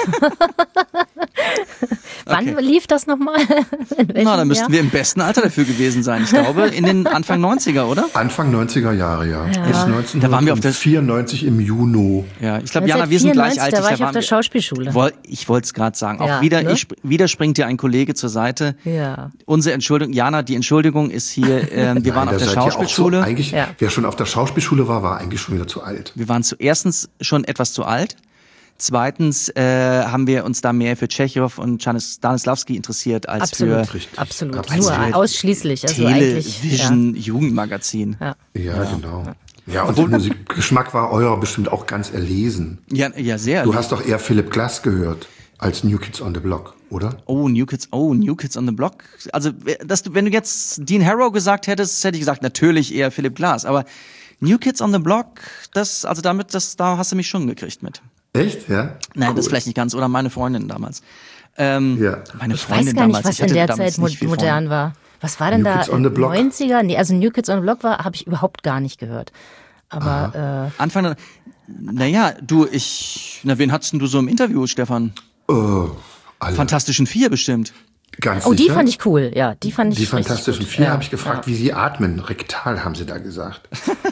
Wann Okay. lief das nochmal? In welchem Na, da müssten Jahr? wir im besten Alter dafür gewesen sein. Ich glaube, in den Anfang neunziger, oder? Anfang neunziger Jahre, ja. Bis Da waren wir auf der- neunzehnhundertvierundneunzig im Juni. Ja, ich glaube, Das ist Jana, ja wir sind vierundneunzig, gleich alt. Da war ich auf waren der wir- Schauspielschule. Woll, ich wollte es gerade sagen. Auch Ja, wieder, ne? ich, wieder springt dir ein Kollege zur Seite. Ja. Unsere Entschuldigung, Jana, die Entschuldigung ist hier, ähm, wir waren Nein, auf da der seid ihr auch Schauspielschule. So, eigentlich, Ja. wer schon auf der Schauspielschule war, war eigentlich schon wieder zu alt. Wir waren zuerstens schon etwas zu alt. Zweitens äh, haben wir uns da mehr für Tschechow und Stanis- Stanislavski interessiert als Absolut. für Richtig. Absolut. Absolut. Nur ausschließlich. Also eigentlich. Television Jugendmagazin. Ja. Ja, genau. Ja, und der Musikgeschmack war euer bestimmt auch ganz erlesen. Ja, ja, sehr. Du hast doch eher Philipp Glass gehört als New Kids on the Block, oder? Oh, New Kids, oh, New Kids on the Block. Also, dass du, wenn du jetzt Dean Harrow gesagt hättest, hätte ich gesagt, natürlich eher Philipp Glass. Aber New Kids on the Block, das, also damit, das, da hast du mich schon gekriegt mit. Echt? Ja? Nein, Cool. das vielleicht nicht ganz. Oder meine Freundin damals. Ähm, Ja. Meine Ich Freundin weiß gar nicht, damals. was ich in hatte der damals Zeit mo nicht viel modern war. Was war denn New da? Kids on the Block? neunziger? Nee, also New Kids on the Block war, habe ich überhaupt gar nicht gehört. Aber äh, Anfang, naja, du, ich, na, wen hattest denn du so im Interview, Stefan? Äh, alle. Fantastischen Vier bestimmt. Ganz oh, die sicher. fand ich cool. Ja, die fand ich Die richtig Fantastischen gut. Vier Ja. habe ich gefragt, wie sie atmen. Rektal, haben sie da gesagt.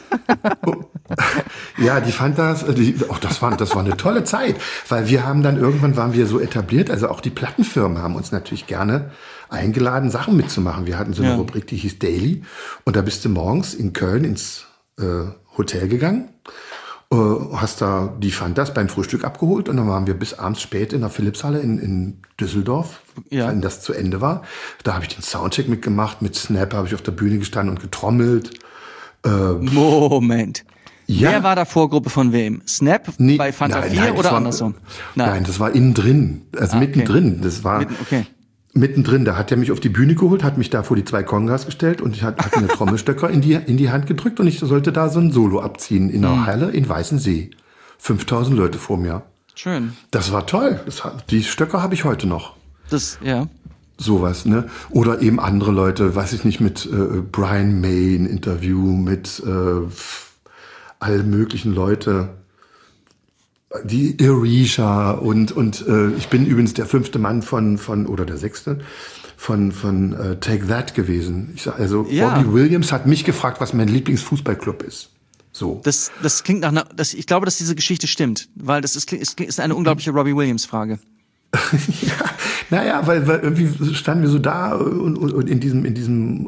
Ja, die fand das, die, oh, das war, das war eine tolle Zeit, weil wir haben dann irgendwann waren wir so etabliert, also auch die Plattenfirmen haben uns natürlich gerne eingeladen, Sachen mitzumachen. Wir hatten so eine Ja. Rubrik, die hieß Daily, und da bist du morgens in Köln ins äh, Hotel gegangen, äh, hast da die Fantas beim Frühstück abgeholt, und dann waren wir bis abends spät in der Philipshalle in, in Düsseldorf, Ja. wenn das zu Ende war. Da habe ich den Soundcheck mitgemacht, mit Snap habe ich auf der Bühne gestanden und getrommelt. Moment. Ja. Wer war da Vorgruppe von wem? Snap Nee, bei Fanta nein, vier nein, das oder war, andersrum? Nein. das war innen drin, also Ah, okay. mittendrin. Das war Mitten- okay. mittendrin. Da hat er mich auf die Bühne geholt, hat mich da vor die zwei Kongas gestellt und ich hat, hat mir eine Trommelstöcker in die, in die Hand gedrückt, und ich sollte da so ein Solo abziehen in einer Halle in Weißensee. fünftausend Leute vor mir. Schön. Das war toll. Das hat, die Stöcker habe ich heute noch. Das, ja. Sowas, ne? Oder eben andere Leute, weiß ich nicht, mit äh, Brian May ein Interview, mit äh, all möglichen Leute. Die Erisha und und äh, ich bin übrigens der fünfte Mann von von oder der sechste von von äh, Take That gewesen. Ich sag, also Ja. Robbie Williams hat mich gefragt, was mein Lieblingsfußballclub ist. So. Das, das klingt nach einer, das, ich glaube, dass diese Geschichte stimmt, weil das ist, ist, ist eine unglaubliche Robbie Williams Frage. Ja, naja, weil, weil irgendwie standen wir so da und, und, und in diesem, in diesem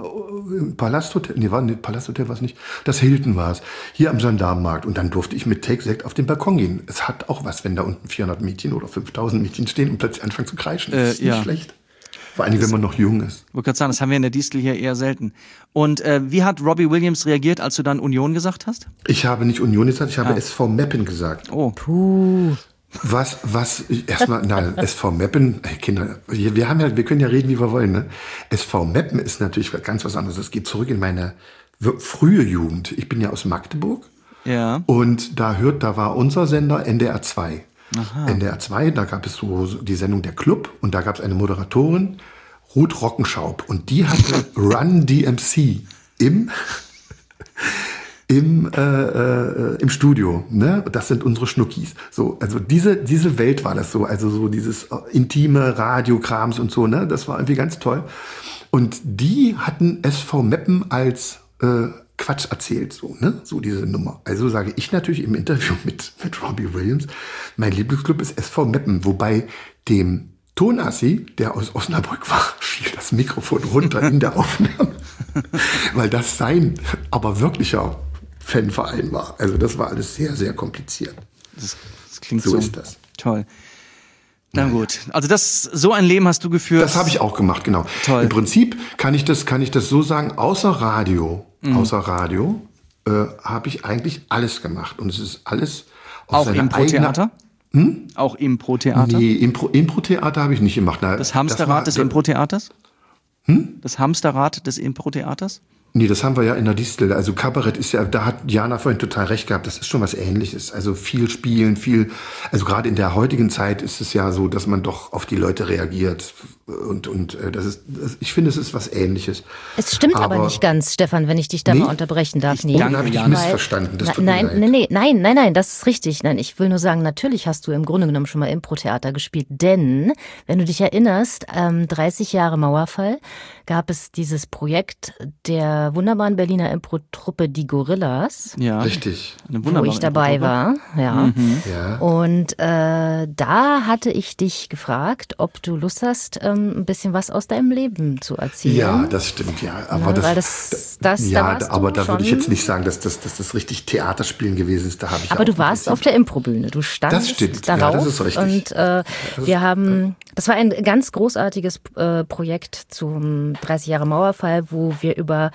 im Palasthotel, nee, war, nee, Palasthotel war es nicht, das Hilton war es, hier am Gendarmenmarkt. Und dann durfte ich mit Take Sekt auf den Balkon gehen. Es hat auch was, wenn da unten vierhundert Mädchen oder fünftausend Mädchen stehen und plötzlich anfangen zu kreischen. Das Äh, ist nicht ja. schlecht. Vor allem, wenn man noch jung ist. Ich wollte gerade sagen, das haben wir in der Distel hier eher selten. Und äh, wie hat Robbie Williams reagiert, als du dann Union gesagt hast? Ich habe nicht Union gesagt, ich habe Ah. S V Meppen gesagt. Oh. Puh. Was, was, erstmal, nein, S V Meppen, ey, Kinder, wir, wir haben ja, wir können ja reden, wie wir wollen, ne? S V Meppen ist natürlich ganz was anderes. Das geht zurück in meine w- frühe Jugend. Ich bin ja aus Magdeburg. Ja. Und da hört, da war unser Sender N D R zwei. N D R zwei, da gab es so die Sendung Der Club und da gab es eine Moderatorin, Ruth Rockenschaub, und die hatte Run D M C im im äh, äh, im Studio, ne? Das sind unsere Schnuckis. So, also diese diese Welt war das so, also so dieses intime Radiokrams und so, ne? Das war irgendwie ganz toll. Und die hatten S V Meppen als äh, Quatsch erzählt, so, ne? So diese Nummer. Also sage ich natürlich im Interview mit, mit Robbie Williams, mein Lieblingsclub ist S V Meppen, wobei dem Tonassi, der aus Osnabrück war, fiel das Mikrofon runter in der Aufnahme, weil das sein, aber wirklicher Fanverein war. Also das war alles sehr, sehr kompliziert. Das, das klingt So so, ist das. Toll. Na gut. Also das, so ein Leben hast du geführt. Das habe ich auch gemacht, genau. Toll. Im Prinzip kann ich das, kann ich das so sagen, außer Radio, Mhm. außer Radio, äh, habe ich eigentlich alles gemacht. Und es ist alles auf Auch seine Impro-Theater? Hm? Auch Impro-Theater? Nee, Impro, Impro-Theater habe ich nicht gemacht. Na, Das Hamsterrad war- des da- Impro-Theaters? Hm? Das Hamsterrad des Impro-Theaters? Nee, das haben wir ja in der Distel. Also Kabarett ist ja, da hat Jana vorhin total recht gehabt, das ist schon was Ähnliches. Also viel spielen, viel, also gerade in der heutigen Zeit ist es ja so, dass man doch auf die Leute reagiert. Und, und äh, das ist, das, ich finde, es ist was Ähnliches. Es stimmt aber, Aber- nicht ganz, Stefan, wenn ich dich da Nee? mal unterbrechen darf. Ich- Nee. dann habe ich dich Jana. missverstanden. Das Na, tut mir nein, leid. nee, nee, nein, nein, nein, das ist richtig. Nein, ich will nur sagen, natürlich hast du im Grunde genommen schon mal Impro-Theater gespielt, denn, wenn du dich erinnerst, ähm, dreißig Jahre Mauerfall, gab es dieses Projekt der wunderbaren Berliner Impro-Truppe Die Gorillas, Ja. Richtig. Eine wo wunderbare ich dabei Impro-Gruppe. war, ja. Ja. Und äh, da hatte ich dich gefragt, ob du Lust hast, ähm, ein bisschen was aus deinem Leben zu erzählen. Ja, das stimmt, ja. Aber Ja, das, weil das- das- da ja, warst du aber da würde ich schon- jetzt nicht sagen, dass das, dass das richtig Theaterspielen gewesen ist. Da habe ich Aber ja du auch warst ein auf der Improbühne. Du standest Das stimmt. Ja, darauf. das ist richtig. Und äh, wir haben, das war ein ganz großartiges äh, Projekt zum dreißig Jahre Mauerfall, wo wir über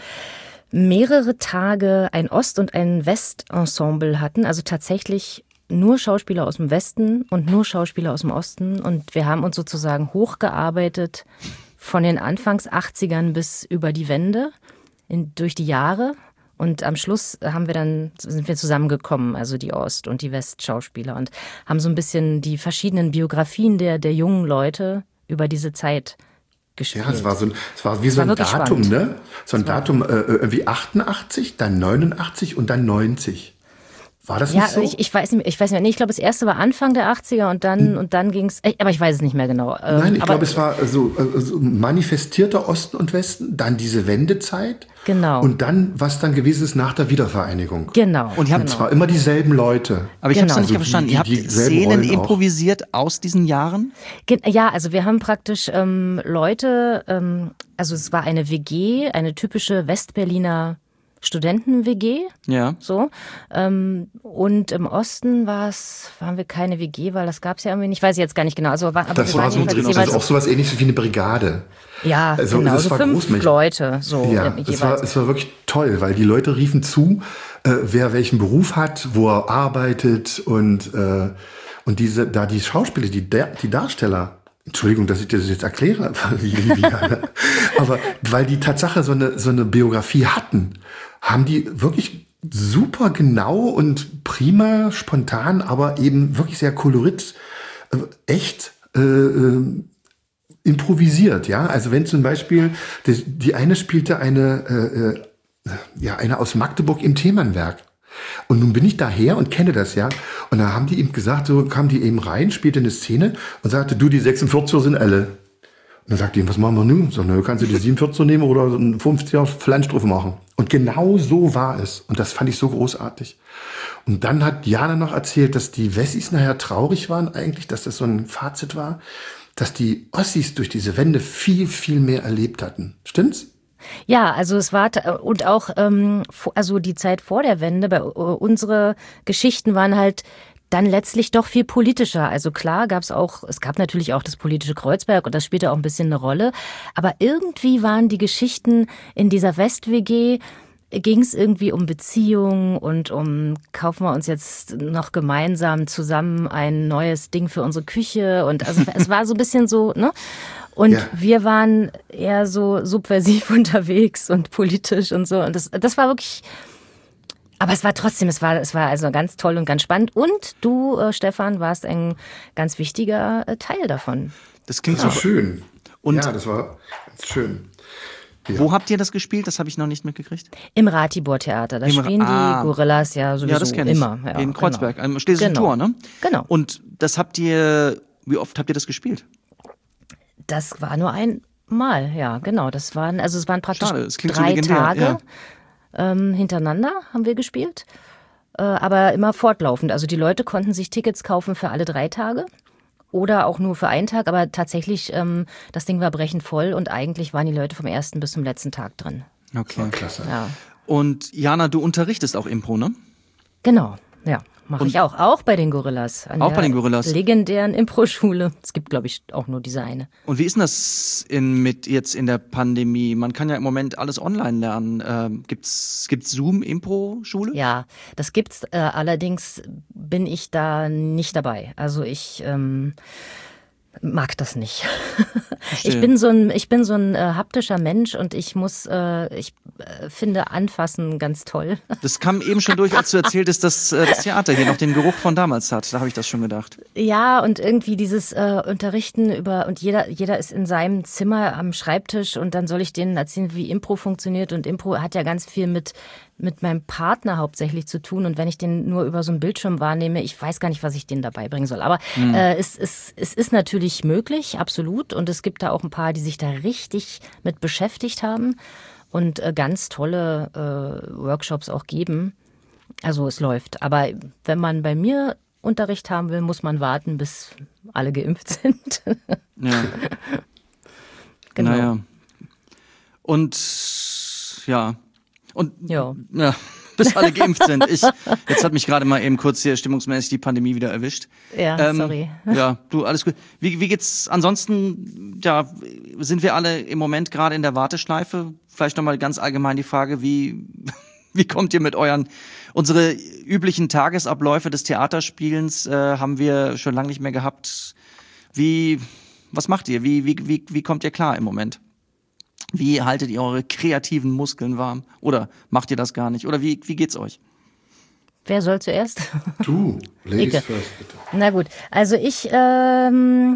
mehrere Tage ein Ost- und ein West-Ensemble hatten. Also tatsächlich nur Schauspieler aus dem Westen und nur Schauspieler aus dem Osten. Und wir haben uns sozusagen hochgearbeitet von den Anfangs achtzigern bis über die Wende in, durch die Jahre. Und am Schluss haben wir dann, sind wir zusammengekommen, also die Ost- und die West-Schauspieler, und haben so ein bisschen die verschiedenen Biografien der, der jungen Leute über diese Zeit gespielt. Ja, es war so ein, es war wie Es so war ein wirklich Datum, spannend. ne? So ein Datum, äh, irgendwie achtundachtzig, dann neunundachtzig und dann neunzig. War das Ja, nicht so? ich, ich weiß nicht, ich weiß nicht, nee, ich glaube, das erste war Anfang der achtziger und dann, und dann ging's, aber ich weiß es nicht mehr genau. Ähm, Nein, ich aber- glaube, es war so, äh, so manifestierter Osten und Westen, dann diese Wendezeit. Genau. Und dann, was dann gewesen ist nach der Wiedervereinigung. Genau. Und ihr habt Und zwar immer dieselben Leute. Aber ich habe es Genau. noch nicht Also verstanden. die- Ihr habt die- dieselben Szenen Rollen auch. improvisiert aus diesen Jahren? Gen- Ja, also wir haben praktisch ähm, Leute, ähm, also es war eine W G, eine typische Westberliner Studenten-W G. Ja. So. Ähm, und im Osten war es, waren wir keine W G, weil das gab es ja irgendwie nicht. Ich weiß jetzt gar nicht genau. Also, aber Das wir war waren so, jedenfalls das jeweils- ist auch sowas ähnliches wie eine Brigade. Ja, Also, genau, das so war fünf großmächtig. Leute so Ja, ähm, es jeweils. war, es war wirklich toll, weil die Leute riefen zu, äh, wer welchen Beruf hat, wo er arbeitet und, äh, und diese, da die Schauspieler, die, der, die Darsteller, Entschuldigung, dass ich das jetzt erkläre, Viviane, aber weil die Tatsache so eine, so eine Biografie hatten, haben die wirklich super genau und prima, spontan, aber eben wirklich sehr kolorit, äh, echt, äh, äh, improvisiert, ja. Also wenn zum Beispiel die, die eine spielte eine, äh, äh, ja, eine aus Magdeburg im Themannwerk. Und nun bin ich daher und kenne das, ja. Und da haben die ihm gesagt, so kam die eben rein, spielte eine Szene und sagte, du, die sechsundvierziger sind alle. Und dann sagte ich ihm, was machen wir nun? So, nö, kannst du die siebenundvierziger nehmen oder so einen fünfziger Flansch drauf machen. Und genau so war es. Und das fand ich so großartig. Und dann hat Jana noch erzählt, dass die Wessis nachher traurig waren eigentlich, dass das so ein Fazit war, dass die Ossis durch diese Wende viel, viel mehr erlebt hatten. Stimmt's? Ja, also es war t- und auch ähm, vo- also die Zeit vor der Wende, bei, äh, unsere Geschichten waren halt dann letztlich doch viel politischer. Also klar gab es auch, es gab natürlich auch das politische Kreuzberg und das spielte auch ein bisschen eine Rolle. Aber irgendwie waren die Geschichten in dieser West-W G, ging es irgendwie um Beziehungen und um, kaufen wir uns jetzt noch gemeinsam zusammen ein neues Ding für unsere Küche. Und also es war so ein bisschen so, ne? Und Ja. wir waren eher so subversiv unterwegs und politisch und so. Und das, das war wirklich, aber es war trotzdem, es war, es war also ganz toll und ganz spannend. Und du, äh, Stefan, warst ein ganz wichtiger äh, Teil davon. Das klingt Das war super. schön. Und- ja, das war ganz schön. Wo habt ihr das gespielt? Das habe ich noch nicht mitgekriegt. Im Ratibor-Theater, da Im- spielen ah. die Gorillas ja sowieso Ja, das kenne ich. immer. Ja, in Kreuzberg, genau. am Schlesischen Genau. Tor, ne? Genau. Und das habt ihr, wie oft habt ihr das gespielt? Das war nur ein Mal, ja, genau. Das waren, also es waren praktisch Schade, es klingt so drei legendär, Tage ja. ähm, hintereinander haben wir gespielt, äh, aber immer fortlaufend. Also die Leute konnten sich Tickets kaufen für alle drei Tage oder auch nur für einen Tag, aber tatsächlich, ähm, das Ding war brechend voll und eigentlich waren die Leute vom ersten bis zum letzten Tag drin. Okay. Klasse. Ja, Und Jana, du unterrichtest auch Impro, ne? genau, ja. Mache ich auch, auch bei den Gorillas. An Auch der bei den Gorillas? Legendären Impro-Schule. Es gibt, glaube ich, auch nur diese eine. Und wie ist denn das in, mit jetzt in der Pandemie? Man kann ja im Moment alles online lernen. Ähm, gibt's, gibt's Zoom-Impro-Schule? Ja, das gibt's. Äh, allerdings bin ich da nicht dabei. Also ich ähm, mag das nicht. Verstehe. Ich bin so ein, ich bin so ein äh, haptischer Mensch und ich muss, äh, ich äh, finde Anfassen ganz toll. Das kam eben schon durch, als du erzähltest, dass äh, das Theater hier noch den Geruch von damals hat. Da habe ich das schon gedacht. Ja, und irgendwie dieses äh, Unterrichten über, und jeder, jeder ist in seinem Zimmer am Schreibtisch und dann soll ich denen erzählen, wie Impro funktioniert. Und Impro hat ja ganz viel mit, mit meinem Partner hauptsächlich zu tun. Und wenn ich den nur über so einen Bildschirm wahrnehme, ich weiß gar nicht, was ich denen dabei bringen soll. Aber äh, es, es, es ist natürlich möglich, absolut. Und es gibt da auch ein paar, die sich da richtig mit beschäftigt haben und äh, ganz tolle äh, Workshops auch geben. Also es läuft. Aber wenn man bei mir Unterricht haben will, muss man warten, bis alle geimpft sind. Ja. Genau. Naja. Und ja. Und Ja. ja, bis alle geimpft sind. Ich, jetzt hat mich gerade mal eben kurz hier stimmungsmäßig die Pandemie wieder erwischt. Ja, sorry. Ja, du, alles gut. Wie, wie geht's ansonsten? Ja, sind wir alle im Moment gerade in der Warteschleife? Vielleicht nochmal ganz allgemein die Frage, wie, wie kommt ihr mit euren, unsere üblichen Tagesabläufe des Theaterspielens äh, haben wir schon lange nicht mehr gehabt. Wie, was macht ihr? Wie, wie, wie, wie kommt ihr klar im Moment? Wie haltet ihr eure kreativen Muskeln warm? Oder macht ihr das gar nicht? Oder wie, wie geht's euch? Wer soll zuerst? Du, Ladies Icke. first, bitte. Na gut, also ich ähm,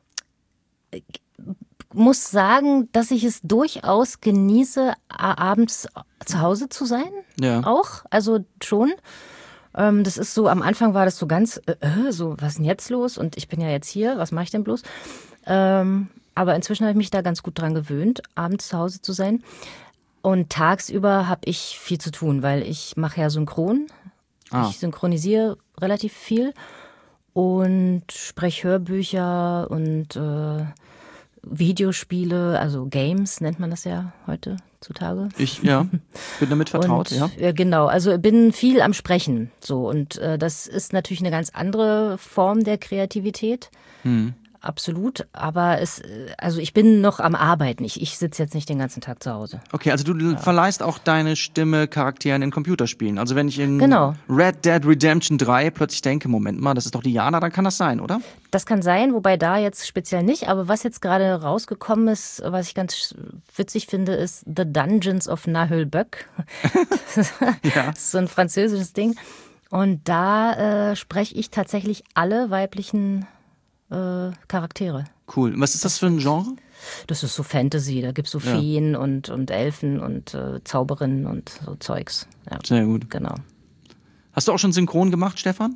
muss sagen, dass ich es durchaus genieße, a- abends zu Hause zu sein. Ja. Auch, also schon. Ähm, das ist so, am Anfang war das so ganz, äh, äh, so, was ist denn jetzt los? Und ich bin ja jetzt hier, was mache ich denn bloß? Ähm, aber inzwischen habe ich mich da ganz gut dran gewöhnt, abends zu Hause zu sein. Und tagsüber habe ich viel zu tun, weil ich mache ja Synchron. Ah. Ich synchronisiere relativ viel und spreche Hörbücher und äh, Videospiele, also Games nennt man das ja heutzutage. Ich, ja, bin damit vertraut, und, ja. ja. Genau, also bin viel am Sprechen. So, und äh, das ist natürlich eine ganz andere Form der Kreativität. Hm. Absolut. Aber es, äh, also ich bin noch am Arbeiten. Ich, ich sitze jetzt nicht den ganzen Tag zu Hause. Okay, also du verleihst auch deine Stimme Charakteren in Computerspielen. Also wenn ich in Genau. Red Dead Redemption drei plötzlich denke, Moment mal, das ist doch die Jana, dann kann das sein, oder? Das kann sein, wobei da jetzt speziell nicht. Aber was jetzt gerade rausgekommen ist, was ich ganz witzig finde, ist The Dungeons of Nahul-Böck. Ja. Das ist so ein französisches Ding. Und da äh, spreche ich tatsächlich alle weiblichen äh, Charaktere. Cool. Was ist das für ein Genre? Das ist so Fantasy. Da gibt es so Ja. Feen und, und Elfen und äh, Zauberinnen und so Zeugs. Ja, Sehr gut. genau. Hast du auch schon synchron gemacht, Stefan?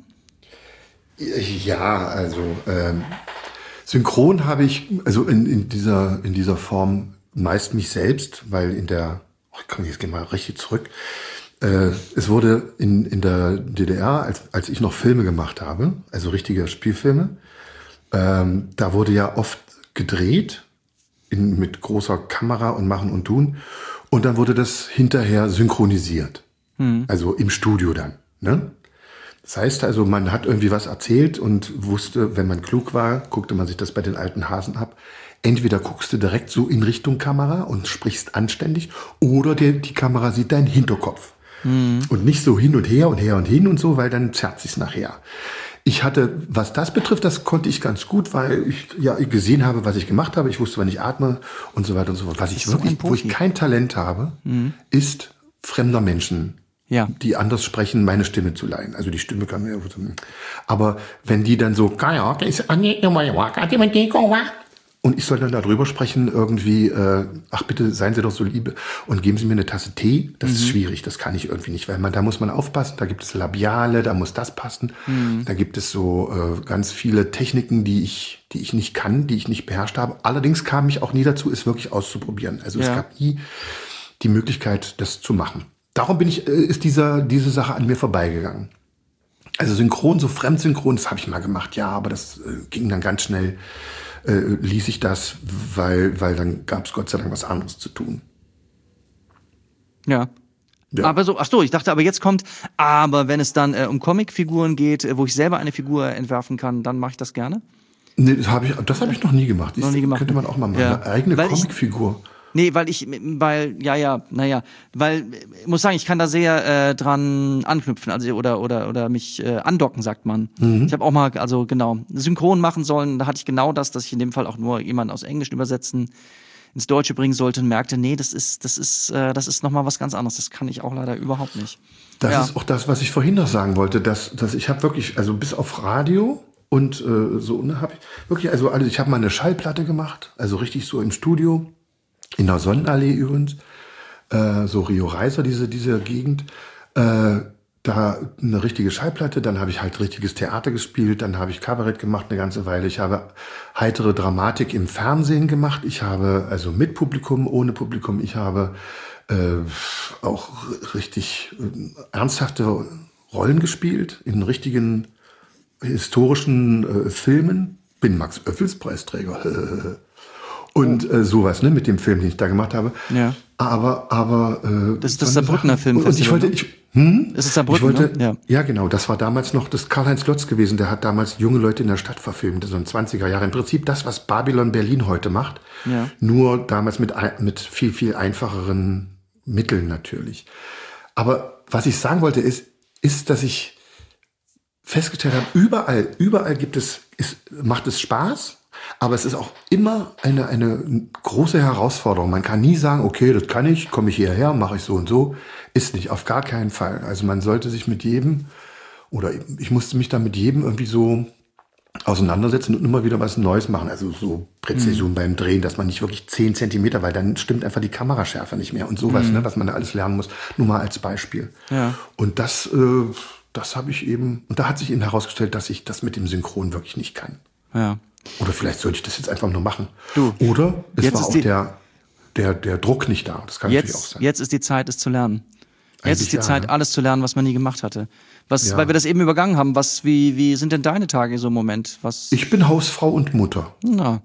Ja, also ähm, synchron habe ich, also in, in, dieser, in dieser Form meist mich selbst, weil in der, oh, komm, jetzt gehen wir mal richtig zurück. Äh, es wurde in, in der D D R, als, als ich noch Filme gemacht habe, also richtige Spielfilme, ähm, da wurde ja oft gedreht in, mit großer Kamera und Machen und Tun. Und dann wurde das hinterher synchronisiert. Mhm. Also im Studio dann. Ne? Das heißt also, man hat irgendwie was erzählt und wusste, wenn man klug war, guckte man sich das bei den alten Hasen ab. Entweder guckst du direkt so in Richtung Kamera und sprichst anständig, oder die, die Kamera sieht deinen Hinterkopf. Mhm. Und nicht so hin und her und her und hin und so, weil dann zerrt sich's nachher. Ich hatte, was das betrifft, das konnte ich ganz gut, weil ich ja gesehen habe, was ich gemacht habe. Ich wusste, wann ich atme und so weiter und so fort. Was ich wirklich, wo ich kein Talent habe, mhm. ist fremder Menschen, ja. die anders sprechen, meine Stimme zu leihen. Also die Stimme kann mir, aber wenn die dann so, und ich soll dann darüber sprechen, irgendwie, äh, ach bitte, seien Sie doch so lieb und geben Sie mir eine Tasse Tee. Das mhm. ist schwierig, das kann ich irgendwie nicht, weil man, da muss man aufpassen, da gibt es Labiale, da muss das passen. Mhm. Da gibt es so äh, ganz viele Techniken, die ich, die ich nicht kann, die ich nicht beherrscht habe. Allerdings kam ich auch nie dazu, es wirklich auszuprobieren. Also ja. es gab nie die Möglichkeit, das zu machen. Darum bin ich, äh, ist dieser, diese Sache an mir vorbeigegangen. Also synchron, so fremdsynchron, das habe ich mal gemacht, ja, aber das äh, ging dann ganz schnell. Äh, ließ ich das, weil, weil dann gab es Gott sei Dank was anderes zu tun. Ja. ja. Aber so, ach so, ich dachte, aber jetzt kommt, aber wenn es dann äh, um Comicfiguren geht, äh, wo ich selber eine Figur entwerfen kann, dann mache ich das gerne? Nee, das habe ich, das habe ich noch nie gemacht. Noch nie gemacht. Könnte man auch mal machen. Ja. Eine eigene weil Comicfigur. Ich, nee, weil ich, weil, ja, ja, naja, weil, ich muss sagen, ich kann da sehr äh, dran anknüpfen, also oder oder oder mich äh, andocken, sagt man. Mhm. Ich habe auch mal, also genau, synchron machen sollen, da hatte ich genau das, dass ich in dem Fall auch nur jemanden aus Englisch übersetzen ins Deutsche bringen sollte und merkte, nee, das ist, das ist, äh, das ist nochmal was ganz anderes. Das kann ich auch leider überhaupt nicht. Das ja. ist auch das, was ich vorhin noch sagen wollte, dass, dass ich habe wirklich, also bis auf Radio und äh, so, ne, habe ich wirklich, also, also ich habe mal eine Schallplatte gemacht, also richtig so im Studio. In der Sonnenallee übrigens, äh, so Rio Reiser, diese, diese Gegend, äh, da eine richtige Schallplatte, dann habe ich halt richtiges Theater gespielt, dann habe ich Kabarett gemacht eine ganze Weile, ich habe heitere Dramatik im Fernsehen gemacht, ich habe also mit Publikum, ohne Publikum, ich habe äh, auch richtig äh, ernsthafte Rollen gespielt, in richtigen historischen äh, Filmen, bin Max Oeffels Preisträger, und äh, sowas, ne, mit dem Film, den ich da gemacht habe. Ja. Aber, aber äh, das ist das Saarbrückner Filmfestival. Und ich wollte, ich, hm? Das ist Saarbrücken, ich wollte, ne? Ja. Ja, genau. Das war damals noch das Karl-Heinz Lotz gewesen. Der hat damals junge Leute in der Stadt verfilmt. Das ist so ein zwanziger Jahre. Im Prinzip das, was Babylon Berlin heute macht. Ja. Nur damals mit mit viel viel einfacheren Mitteln natürlich. Aber was ich sagen wollte ist, ist, dass ich festgestellt habe, überall, überall gibt es, ist, macht es Spaß. Aber es ist auch immer eine, eine große Herausforderung. Man kann nie sagen, okay, das kann ich, komme ich hierher, mache ich so und so. Ist nicht, auf gar keinen Fall. Also man sollte sich mit jedem, oder ich musste mich da mit jedem irgendwie so auseinandersetzen und immer wieder was Neues machen. Also so Präzision mhm. beim Drehen, dass man nicht wirklich zehn Zentimeter, weil dann stimmt einfach die Kameraschärfe nicht mehr und sowas, mhm. ne, was man da alles lernen muss. Nur mal als Beispiel. Ja. Und das, äh, das habe ich eben, und da hat sich eben herausgestellt, dass ich das mit dem Synchron wirklich nicht kann. Ja. Oder vielleicht sollte ich das jetzt einfach nur machen. Du, Oder es war auch die, der, der, der Druck nicht da. Das kann jetzt, natürlich auch sein. Jetzt ist die Zeit, es zu lernen. Jetzt Eigentlich ist die ja, Zeit, ne? alles zu lernen, was man nie gemacht hatte. Was, Ja. Weil wir das eben übergangen haben. Was, wie, wie sind denn deine Tage so im Moment? Was? Ich bin Hausfrau und Mutter. Na.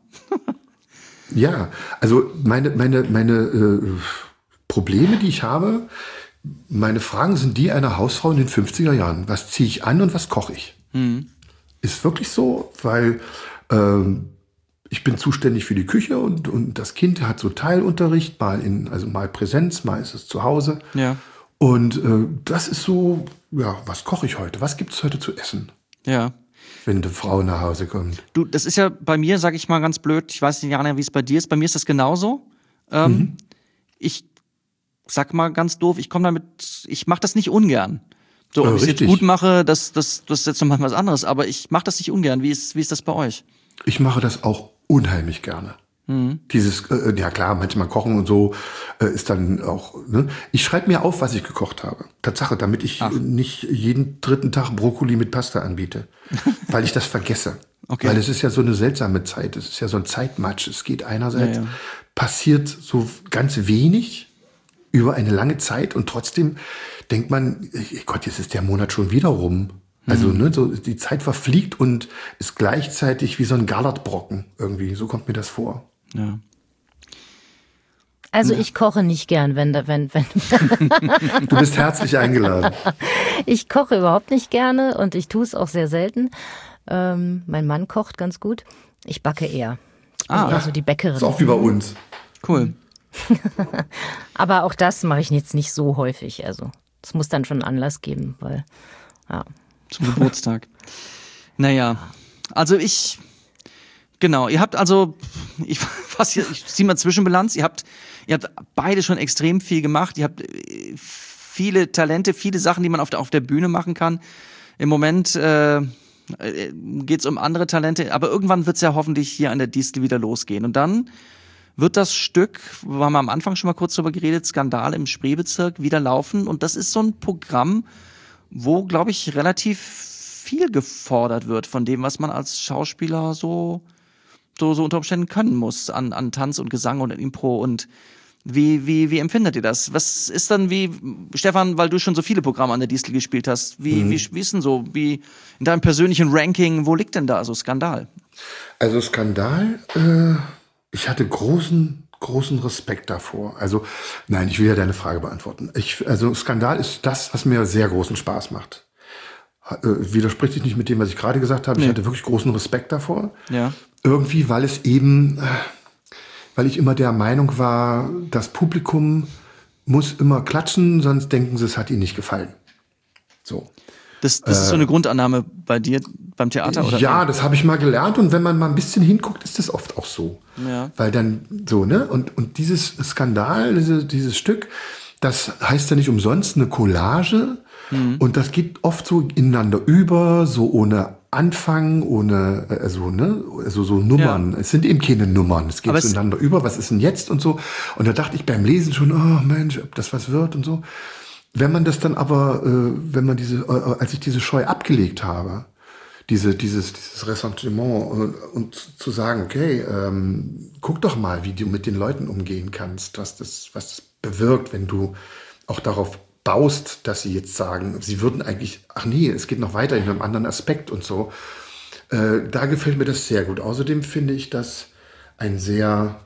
Ja, also meine, meine, meine äh, Probleme, die ich habe, meine Fragen sind die einer Hausfrau in den fünfziger Jahren. Was ziehe ich an und was koche ich? Mhm. Ist wirklich so, weil ähm, ich bin zuständig für die Küche und, und das Kind hat so Teilunterricht, mal in, also mal Präsenz, mal ist es zu Hause. Ja. Und äh, das ist so, ja, was koche ich heute? Was gibt es heute zu essen? Ja. Wenn eine Frau nach Hause kommt. Du, das ist ja bei mir, sag ich mal ganz blöd, ich weiß nicht, Jana, wie es bei dir ist. Bei mir ist das genauso. Ähm, mhm. Ich sag mal ganz doof, ich komme damit, ich mache das nicht ungern. So, ob äh, ich es jetzt gut mache, das, das, das ist jetzt nochmal was anderes. Aber ich mache das nicht ungern. Wie ist, wie ist das bei euch? Ich mache das auch unheimlich gerne. Mhm. Dieses, äh, ja klar, manchmal kochen und so äh, ist dann auch, ne? Ich schreibe mir auf, was ich gekocht habe. Tatsache, damit ich Ach. nicht jeden dritten Tag Brokkoli mit Pasta anbiete. Weil ich das vergesse. Okay. Weil es ist ja so eine seltsame Zeit. Es ist ja so ein Zeitmatsch. Es geht einerseits, ja, ja. passiert so ganz wenig über eine lange Zeit und trotzdem denkt man, Gott, jetzt ist der Monat schon wieder rum. Also, ne, so die Zeit verfliegt und ist gleichzeitig wie so ein Gallertbrocken irgendwie. So kommt mir das vor. Ja. Also ich koche nicht gern, wenn da, wenn, wenn. Du bist herzlich eingeladen. Ich koche überhaupt nicht gerne und ich tue es auch sehr selten. Ähm, mein Mann kocht ganz gut. Ich backe eher. Ich bin Ah. eher so die Bäckerin. Ist auch wie bei uns. Cool. Aber auch das mache ich jetzt nicht so häufig. Also es muss dann schon einen Anlass geben, weil ja. Zum Geburtstag. Naja, also ich, genau, ihr habt also, ich, was hier, ich ziehe mal Zwischenbilanz, ihr habt, ihr habt beide schon extrem viel gemacht, ihr habt äh, viele Talente, viele Sachen, die man auf der, auf der Bühne machen kann. Im Moment äh, geht es um andere Talente, aber irgendwann wird es ja hoffentlich hier an der Distel wieder losgehen. Und dann wird das Stück, wir haben am Anfang schon mal kurz drüber geredet, Skandal im Spreebezirk, wieder laufen. Und das ist so ein Programm, wo, glaube ich, relativ viel gefordert wird von dem, was man als Schauspieler so, so, so unter Umständen können muss an, an Tanz und Gesang und Impro. Und wie, wie, wie empfindet ihr das? Was ist dann wie, Stefan, weil du schon so viele Programme an der Distel gespielt hast, wie, mhm. wie, wie ist denn so, wie in deinem persönlichen Ranking, wo liegt denn da so Skandal? Also Skandal, äh, ich hatte großen großen Respekt davor. Also, nein, ich will ja deine Frage beantworten. Ich, also Skandal ist das, was mir sehr großen Spaß macht. Äh, widerspricht sich nicht mit dem, was ich gerade gesagt habe. Nee. Ich hatte wirklich großen Respekt davor. Ja. Irgendwie, weil es eben, äh, weil ich immer der Meinung war, das Publikum muss immer klatschen, sonst denken sie, es hat ihnen nicht gefallen. So. Das, das ist so eine Grundannahme bei dir beim Theater, oder? Ja, das habe ich mal gelernt und wenn man mal ein bisschen hinguckt, ist das oft auch so. Ja. Weil dann so, ne? Und, und dieses Skandal, diese, dieses Stück, das heißt ja nicht umsonst eine Collage mhm. und das geht oft so ineinander über, so ohne Anfang, ohne, also, ne? Also so Nummern. Ja. Es sind eben keine Nummern. Es geht Aber so ineinander über, was ist denn jetzt und so. Und da dachte ich beim Lesen schon, oh Mensch, ob das was wird und so. Wenn man das dann aber, äh, wenn man diese, äh, als ich diese Scheu abgelegt habe, diese, dieses, dieses Ressentiment und, und zu sagen, okay, ähm, guck doch mal, wie du mit den Leuten umgehen kannst, was das, was das bewirkt, wenn du auch darauf baust, dass sie jetzt sagen, sie würden eigentlich, ach nee, es geht noch weiter in einem anderen Aspekt und so. Äh, da gefällt mir das sehr gut. Außerdem finde ich das ein sehr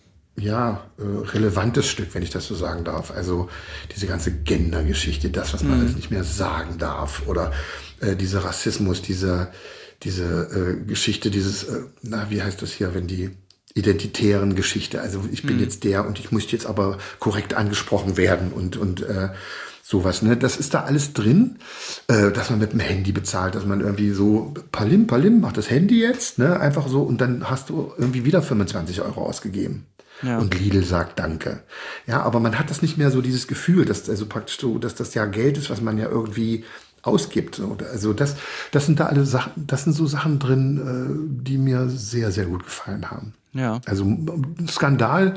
ja, äh, relevantes Stück, wenn ich das so sagen darf. Also diese ganze Gender-Geschichte, das, was man mhm. jetzt nicht mehr sagen darf. Oder äh, dieser Rassismus, diese, diese äh, Geschichte, dieses, äh, na, wie heißt das hier, wenn die identitären Geschichte, also ich bin mhm. jetzt der und ich muss jetzt aber korrekt angesprochen werden und, und äh, sowas, ne? Das ist da alles drin, äh, dass man mit dem Handy bezahlt, dass man irgendwie so palim, palim, macht das Handy jetzt, ne? Einfach so und dann hast du irgendwie wieder fünfundzwanzig Euro ausgegeben. Ja. Und Lidl sagt Danke. Ja, aber man hat das nicht mehr so dieses Gefühl, dass also praktisch so, dass das ja Geld ist, was man ja irgendwie ausgibt. Also das, das sind da alle Sachen, das sind so Sachen drin, die mir sehr, sehr gut gefallen haben. Ja. Also Skandal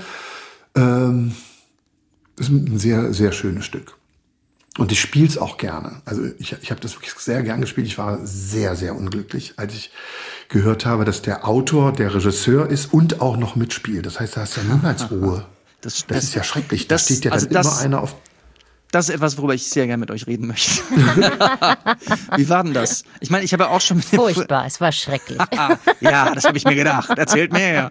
ähm, ist ein sehr, sehr schönes Stück. Und ich spiele es auch gerne. Also ich, ich habe das wirklich sehr gern gespielt. Ich war sehr, sehr unglücklich, als ich gehört habe, dass der Autor der Regisseur ist und auch noch mitspielt. Das heißt, da hast du ja niemals Ruhe. Das, das, das ist ja schrecklich. Da steht ja dann also immer das, einer auf... Das ist etwas, worüber ich sehr gerne mit euch reden möchte. Wie war denn das? Ich meine, ich habe ja auch schon... Mit Furchtbar, es war schrecklich. Ja, das habe ich mir gedacht. Erzählt mir.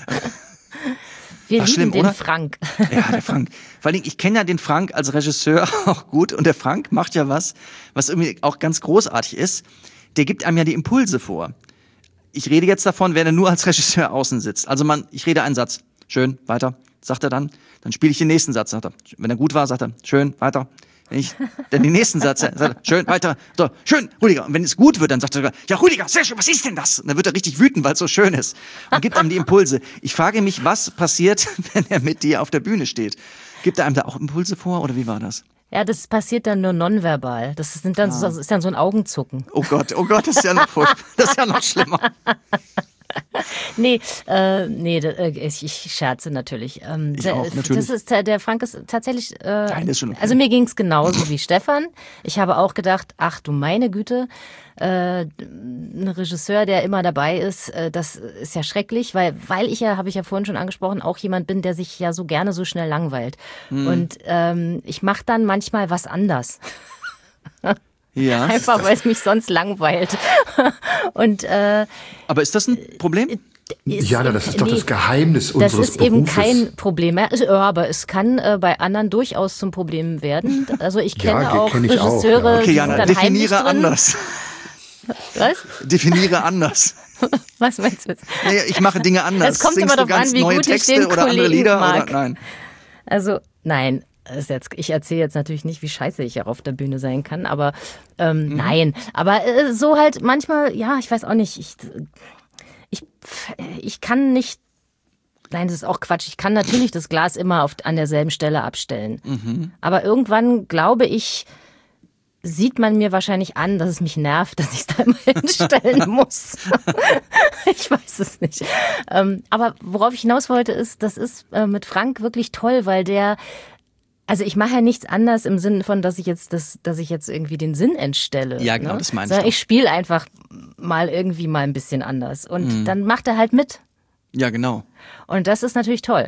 Wir war lieben schlimm, den oder? Frank. Ja, der Frank. Vor allem, ich kenne ja den Frank als Regisseur auch gut und der Frank macht ja was, was irgendwie auch ganz großartig ist. Der gibt einem ja die Impulse vor. Ich rede jetzt davon, wenn er nur als Regisseur außen sitzt. Also man, ich rede einen Satz. Schön, weiter, sagt er dann. Dann spiele ich den nächsten Satz, sagt er. Wenn er gut war, sagt er, schön, weiter. Wenn ich dann den nächsten Satz, sagt er, schön, weiter, so, schön, Rüdiger. Und wenn es gut wird, dann sagt er, ja, Rüdiger, sehr schön, was ist denn das? Und dann wird er richtig wütend, weil es so schön ist. Und gibt einem die Impulse. Ich frage mich, was passiert, wenn er mit dir auf der Bühne steht? Gibt er einem da auch Impulse vor, oder wie war das? Ja, das passiert dann nur nonverbal. Das sind dann, ah. so, ist dann so ein Augenzucken. Oh Gott, oh Gott, das ist ja noch furchtbar. Das ist ja noch schlimmer. Nee, äh, nee, ich, ich scherze natürlich. Ähm, ich auch, natürlich. Das ist, der Frank ist tatsächlich, äh, Nein, ist schon okay. Also mir ging es genauso wie Stefan. Ich habe auch gedacht, ach du meine Güte, äh, ein Regisseur, der immer dabei ist, äh, das ist ja schrecklich, weil, weil ich ja, habe ich ja vorhin schon angesprochen, auch jemand bin, der sich ja so gerne so schnell langweilt. Hm. Und ähm, ich mache dann manchmal was anders. Ja. Einfach, weil es mich sonst langweilt. Und, äh, aber ist das ein Problem? Ist, ja, das ist doch nee, das Geheimnis das unseres ist eben Berufes. kein Problem. Ja, ja, aber es kann äh, bei anderen durchaus zum Problem werden. Also ich kenne Ja, auch kenn ich auch, Regisseure, ja. Okay, die Jana, sind dann heimlich definiere drin. anders. Was? Definiere anders. Was meinst du jetzt? Naja, ich mache Dinge anders. Es kommt Singst immer du darauf ganz an, wie neue gut ich Texte den oder andere Kollegen Lieder mag. oder nein? Also nein, das ist jetzt, ich erzähle jetzt natürlich nicht, wie scheiße ich auch auf der Bühne sein kann, aber ähm, Mhm. nein. Aber äh, so halt manchmal, ja, ich weiß auch nicht, ich, ich, ich kann nicht, nein, das ist auch Quatsch, ich kann natürlich das Glas immer auf, an derselben Stelle abstellen. Mhm. Aber irgendwann, glaube ich, sieht man mir wahrscheinlich an, dass es mich nervt, dass ich es da immer hinstellen muss. Ich weiß es nicht. Ähm, aber worauf ich hinaus wollte, ist, das ist äh, mit Frank wirklich toll, weil der, also ich mache ja nichts anders im Sinne von, dass ich jetzt das, dass ich jetzt irgendwie den Sinn entstelle. Ja, genau, ne? das meine ich Sondern doch. ich spiele einfach mal irgendwie mal ein bisschen anders. Und Mhm. dann macht er halt mit. Ja, genau. Und das ist natürlich toll.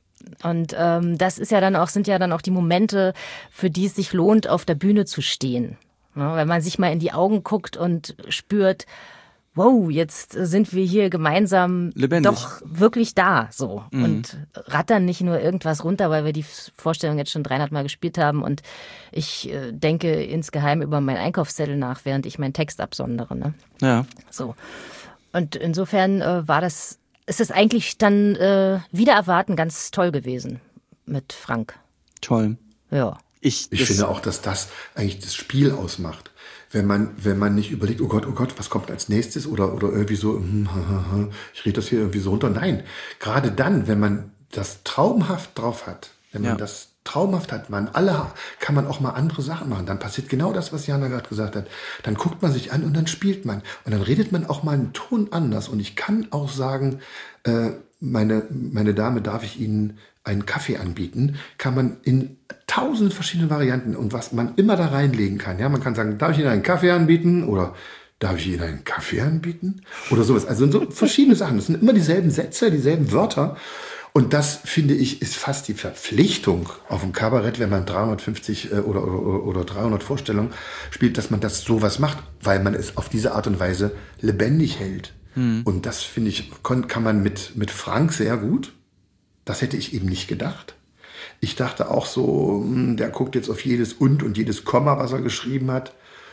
Und ähm, das ist ja dann auch, sind ja dann auch die Momente, für die es sich lohnt, auf der Bühne zu stehen. Ja, wenn man sich mal in die Augen guckt und spürt, wow, jetzt sind wir hier gemeinsam Lebendig. doch wirklich da, so. Und rattern nicht nur irgendwas runter, weil wir die Vorstellung jetzt schon dreihundert Mal gespielt haben und ich äh, denke insgeheim über meinen Einkaufszettel nach, während ich meinen Text absondere, ne? Ja. So. Und insofern äh, war das, ist es eigentlich dann äh, wieder erwarten ganz toll gewesen mit Frank. Toll. Ja. Ich, Ich das, finde auch, dass das eigentlich das Spiel ausmacht. Wenn man, wenn man nicht überlegt, oh Gott, oh Gott, was kommt als nächstes oder, oder irgendwie so, hm, ha, ha, ha, ich rede das hier irgendwie so runter. Nein, gerade dann, wenn man das traumhaft drauf hat, wenn man Ja. das traumhaft hat, man alle, kann man auch mal andere Sachen machen. Dann passiert genau das, was Jana gerade gesagt hat. Dann guckt man sich an und dann spielt man. Und dann redet man auch mal einen Ton anders. Und ich kann auch sagen, äh, meine, meine Dame, darf ich Ihnen einen Kaffee anbieten, kann man in tausend verschiedenen Varianten und was man immer da reinlegen kann. Ja, man kann sagen, darf ich Ihnen einen Kaffee anbieten oder darf ich Ihnen einen Kaffee anbieten oder sowas. Also so verschiedene Sachen. Das sind immer dieselben Sätze, dieselben Wörter. Und das, finde ich, ist fast die Verpflichtung auf dem Kabarett, wenn man dreihundertfünfzig äh, oder, oder, oder dreihundert Vorstellungen spielt, dass man das sowas macht, weil man es auf diese Art und Weise lebendig hält. Hm. Und das, finde ich, kann, kann man mit, mit Frank sehr gut. Das hätte ich eben nicht gedacht. Ich dachte auch so, der guckt jetzt auf jedes Und und jedes Komma, was er geschrieben hat.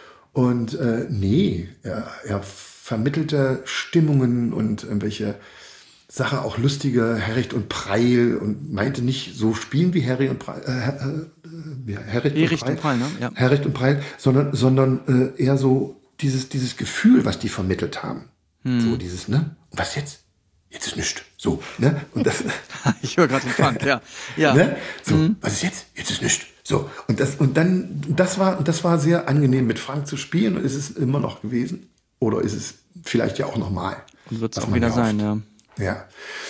Und äh, nee, er, er vermittelte Stimmungen und irgendwelche Sachen, auch lustige Herricht und Preil und meinte nicht so spielen wie Harry und Preil, äh, äh, Herricht, Herricht und Preil, und Preil, ne? Ja. Herricht und Preil, sondern, sondern äh, eher so dieses, dieses Gefühl, was die vermittelt haben. Hm. So dieses, ne? Was jetzt? Jetzt ist nichts. So, ne? Und das, ich höre gerade den Frank, ja. ja. Ne? So, Mhm. was ist jetzt? Jetzt ist nichts. So, und das, und dann, das war, das war sehr angenehm, mit Frank zu spielen, und ist es immer noch gewesen. Oder ist es vielleicht ja auch nochmal. Und wird es was auch man wieder ja sein, oft- ja. Ja.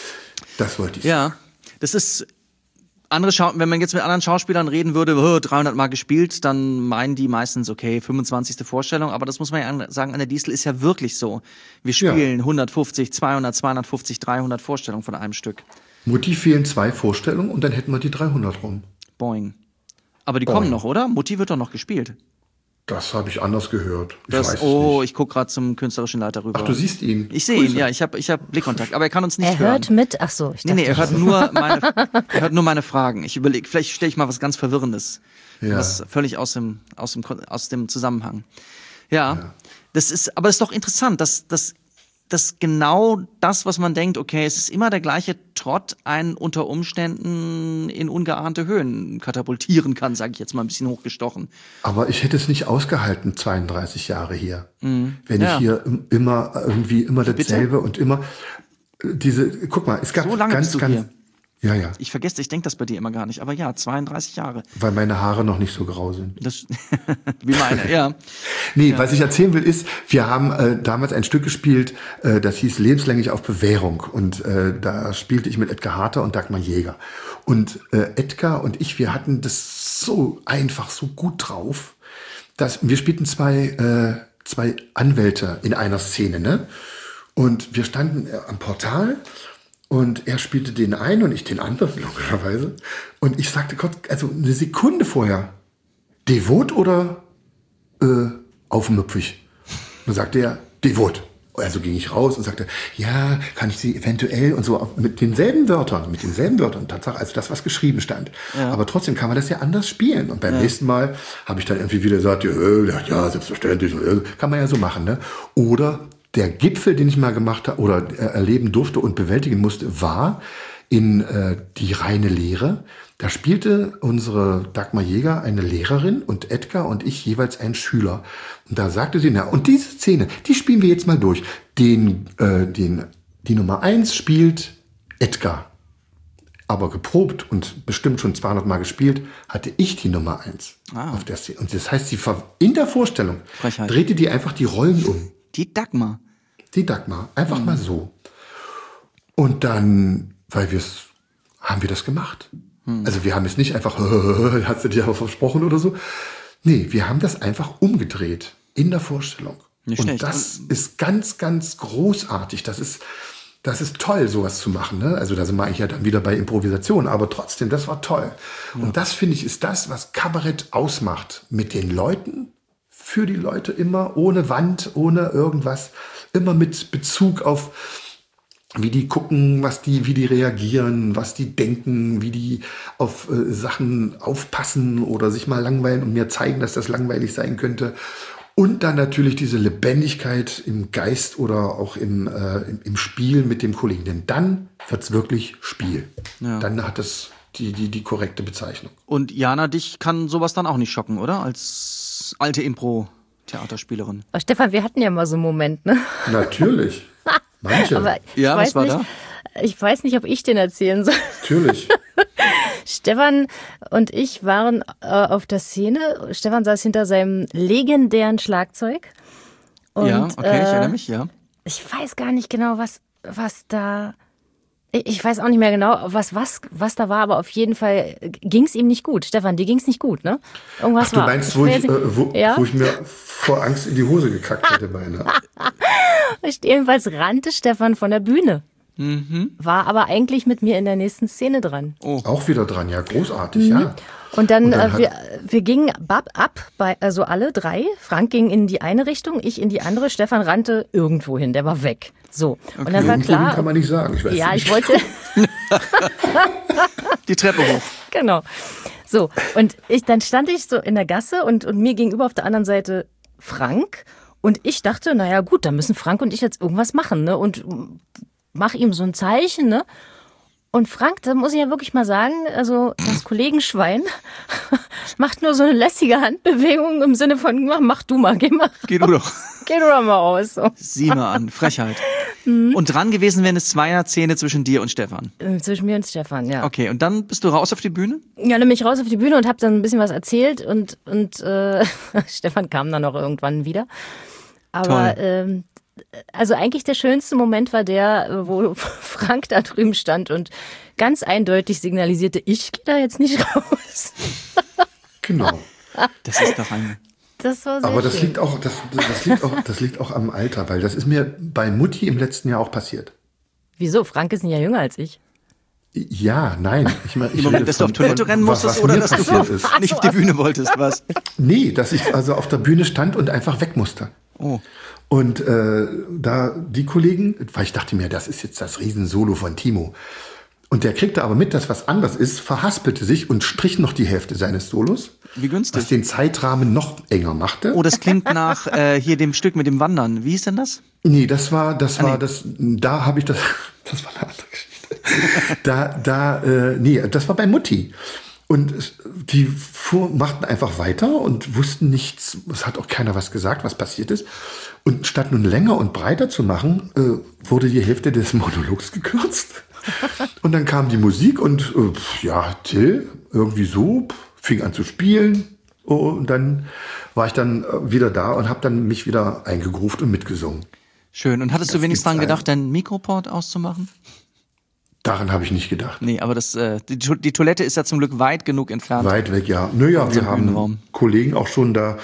Das wollte ich. Ja, das ist andere Schau wenn man jetzt mit anderen Schauspielern reden würde, oh, dreihundert Mal gespielt, dann meinen die meistens, okay, fünfundzwanzigste Vorstellung, aber das muss man ja an- sagen, an der Distel ist ja wirklich so. Wir spielen Ja. hundertfünfzig, zweihundert, zweihundertfünfzig, dreihundert Vorstellungen von einem Stück. Mutti fehlen zwei Vorstellungen und dann hätten wir die dreihundert rum. Boing. Aber die Boing. kommen noch, oder? Mutti wird doch noch gespielt. Das habe ich anders gehört. Ich Das, weiß es oh, nicht. ich gucke gerade zum künstlerischen Leiter rüber. Ach, du siehst ihn. Ich sehe ihn, Grüße. ja, ich habe ich hab Blickkontakt, aber er kann uns nicht Er hören. hört mit, ach so, ich Nee, dachte, nee, er hört nur meine, er hört nur meine Fragen. Ich überlege, vielleicht stelle ich mal was ganz Verwirrendes. Ja. Was völlig aus dem, aus dem, Kon- aus dem Zusammenhang. Ja, das ist, aber es ist doch interessant, dass, dass, dass genau das, was man denkt, okay, es ist immer der gleiche Trott, einen unter Umständen in ungeahnte Höhen katapultieren kann, sage ich jetzt mal ein bisschen hochgestochen. Aber ich hätte es nicht ausgehalten, zweiunddreißig Jahre hier. Wenn Ja. ich hier im- immer irgendwie immer dasselbe und immer äh, diese, guck mal, es gab So lange ganz, bist du ganz, hier. ja, ja, Ich vergesse, ich denke das bei dir immer gar nicht, aber ja, zweiunddreißig Jahre. weil meine Haare noch nicht so grau sind. Das, wie meine, ja. Nee, was ich erzählen will, ist, wir haben äh, damals ein Stück gespielt, äh, das hieß Lebenslänglich auf Bewährung. Und äh, da spielte ich mit Edgar Harter und Dagmar Jäger. Und äh, Edgar und ich, wir hatten das so einfach, so gut drauf, dass wir spielten zwei, äh, zwei Anwälte in einer Szene, ne? Und wir standen äh, am Portal. Und er spielte den einen und ich den anderen, logischerweise. Und ich sagte kurz, also eine Sekunde vorher, devot oder äh, aufmüpfig? Dann sagte er, devot. Also ging ich raus und sagte, ja, kann ich sie eventuell und so mit denselben Wörtern, mit denselben Wörtern, Tatsache, also das, was geschrieben stand. Ja. Aber trotzdem kann man das ja anders spielen. Und beim ja. nächsten Mal habe ich dann irgendwie wieder gesagt, ja, ja selbstverständlich, kann man ja so machen. Ne? Oder der Gipfel, den ich mal gemacht habe oder erleben durfte und bewältigen musste, war in äh, die reine Lehre. Da spielte unsere Dagmar Jäger eine Lehrerin und Edgar und ich jeweils einen Schüler. Und da sagte sie, na, und diese Szene, die spielen wir jetzt mal durch. Den, äh, den, die Nummer eins spielt Edgar. Aber geprobt und bestimmt schon zweihundert Mal gespielt, hatte ich die Nummer eins ah. auf der Szene. Und das heißt, sie ver- in der Vorstellung Frechheit. drehte die einfach die Rollen um. Die Dagmar. Die Dagmar. Einfach mhm. mal so. Und dann, weil wir es, haben wir das gemacht. Also wir haben es nicht einfach, hast du dir aber versprochen oder so. Nee, wir haben das einfach umgedreht in der Vorstellung. Nicht und schlecht. Das ist ganz, ganz großartig. Das ist, das ist toll, sowas zu machen. Ne? Also da sind wir eigentlich ja dann wieder bei Improvisation, aber trotzdem, das war toll. Ja. Und das, finde ich, ist das, was Kabarett ausmacht. Mit den Leuten, für die Leute immer, ohne Wand, ohne irgendwas. Immer mit Bezug auf wie die gucken, was die, wie die reagieren, was die denken, wie die auf äh, Sachen aufpassen oder sich mal langweilen und mir zeigen, dass das langweilig sein könnte. Und dann natürlich diese Lebendigkeit im Geist oder auch im, äh, im, im Spiel mit dem Kollegen. Denn dann wird's wirklich Spiel. Ja. Dann hat es die, die, die korrekte Bezeichnung. Und Jana, dich kann sowas dann auch nicht schocken, oder? Als alte Impro-Theaterspielerin. Aber Stefan, wir hatten ja mal so einen Moment, ne? Natürlich. Manche. Aber ja, was war nicht, da? Ich weiß nicht, ob ich den erzählen soll. Natürlich. Stefan und ich waren äh, auf der Szene. Stefan saß hinter seinem legendären Schlagzeug. Und, ja, okay, äh, ich erinnere mich, ja. Ich weiß gar nicht genau, was, was da... Ich weiß auch nicht mehr genau, was, was, was da war, aber auf jeden Fall ging es ihm nicht gut. Stefan, dir ging es nicht gut, ne? Irgendwas Ach, du war. meinst, wo ich, äh, wo, ja? wo ich mir vor Angst in die Hose gekackt hätte, meine. Jedenfalls rannte Stefan von der Bühne. Mhm. War aber eigentlich mit mir in der nächsten Szene dran. Oh. Auch wieder dran, ja, großartig, mhm. ja. Und dann, Und dann äh, wir, wir gingen ab, ab, bei, also alle drei. Frank ging in die eine Richtung, ich in die andere. Stefan rannte irgendwo hin, der war weg. So. Okay. Und dann war irgendwo klar. Kann man nicht sagen. Ich weiß ja, nicht. ich wollte. Die Treppe hoch. Genau. So. Und ich, dann stand ich so in der Gasse und, und mir gegenüber auf der anderen Seite Frank. Und ich dachte, naja, gut, da müssen Frank und ich jetzt irgendwas machen, ne? Und mach ihm so ein Zeichen, ne? Und Frank, da muss ich ja wirklich mal sagen, also das Kollegenschwein macht nur so eine lässige Handbewegung im Sinne von, mach, mach du mal, geh mal. Geh du doch. Geh du doch mal aus. So. Sieh mal an, Frechheit. Mhm. Und dran gewesen wäre eine Zweierszene zwischen dir und Stefan. Zwischen mir und Stefan, ja. Okay, und dann bist du raus auf die Bühne? Ja, dann bin ich raus auf die Bühne und habe dann ein bisschen was erzählt und, und äh, Stefan kam dann auch irgendwann wieder. Aber ähm, also eigentlich der schönste Moment war der, wo Frank da drüben stand und ganz eindeutig signalisierte, ich gehe da jetzt nicht raus. Genau. Das ist doch ein... Das war sehr Aber das schön. liegt auch, das, das liegt auch, das liegt auch am Alter, weil das ist mir bei Mutti im letzten Jahr auch passiert. Wieso? Frank ist ein Jahr jünger als ich. Ja, nein. Ich meine, ich Moment, dass du auf Toilette rennen musstest oder dass du ist. nicht auf die Bühne wolltest, was? Nee, dass ich also auf der Bühne stand und einfach weg musste. Oh. Und äh, da die Kollegen, weil ich dachte mir, das ist jetzt das Riesensolo von Timo. Und der kriegte aber mit, dass was anders ist, verhaspelte sich und strich noch die Hälfte seines Solos. Wie günstig. Was den Zeitrahmen noch enger machte. Oh, das klingt nach äh, hier dem Stück mit dem Wandern. Wie hieß denn das? Nee, das war, das ah, war, nee. das, da habe ich das, das war eine andere Geschichte. da, da, äh, nee, das war bei Mutti. Und die fuhr, machten einfach weiter und wussten nichts, es hat auch keiner was gesagt, was passiert ist. Und statt nun länger und breiter zu machen, äh, wurde die Hälfte des Monologs gekürzt. Und dann kam die Musik und äh, ja, Till irgendwie so, fing an zu spielen. Und dann war ich dann wieder da und habe dann mich wieder eingegruft und mitgesungen. Schön. Und hattest das du wenigstens dran gedacht, ein... deinen Mikroport auszumachen? Daran habe ich nicht gedacht. Nee, aber das, äh, die, die Toilette ist ja zum Glück weit genug entfernt. Weit weg, ja. Naja, wir haben Bühnenraum. Kollegen auch schon da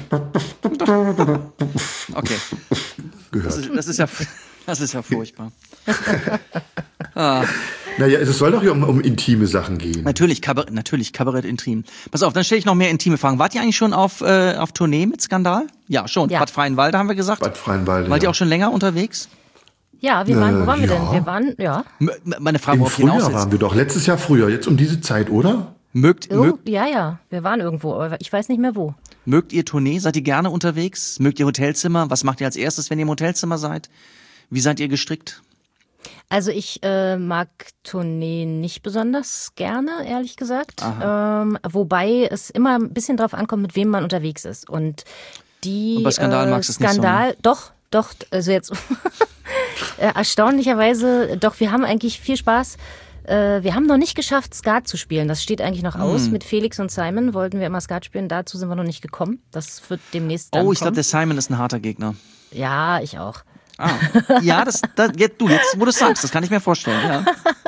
okay. gehört. Das ist, das ist ja, das ist ja furchtbar. ah. Naja, es soll doch hier um, um intime Sachen gehen. Natürlich, Kabarett, natürlich, Kabarett intim. Pass auf, dann stelle ich noch mehr intime Fragen. Wart ihr eigentlich schon auf, äh, auf Tournee mit Skandal? Ja, schon. Ja. Bad Freienwalde haben wir gesagt. Bad Freienwalde, Wart ihr ja. auch schon länger unterwegs? Ja, wir waren, wo waren wir ja. denn? Wir waren, ja. M meine Frage, Im worauf hinaus Frühjahr ist. waren wir doch, letztes Jahr früher, jetzt um diese Zeit, oder? Mögt, mögt, Irgend, ja, ja, wir waren irgendwo, aber ich weiß nicht mehr wo. mögt ihr Tournee? Seid ihr gerne unterwegs? Mögt ihr Hotelzimmer? Was macht ihr als erstes, wenn ihr im Hotelzimmer seid? Wie seid ihr gestrickt? Also ich äh, mag Tournee nicht besonders gerne, ehrlich gesagt. Ähm, wobei es immer ein bisschen drauf ankommt, mit wem man unterwegs ist. Und die Und bei Skandal äh, magst du es nicht so, Skandal, doch, doch, also jetzt äh, erstaunlicherweise, doch, wir haben eigentlich viel Spaß. Äh, wir haben noch nicht geschafft, Skat zu spielen. Das steht eigentlich noch aus. Mit Felix und Simon wollten wir immer Skat spielen. Dazu sind wir noch nicht gekommen. Das wird demnächst dann Oh, ich glaube, kommen. der Simon ist ein harter Gegner. Ja, ich auch. Ah, ja, das, das jetzt, du, jetzt, wo du es sagst, das kann ich mir vorstellen, ja.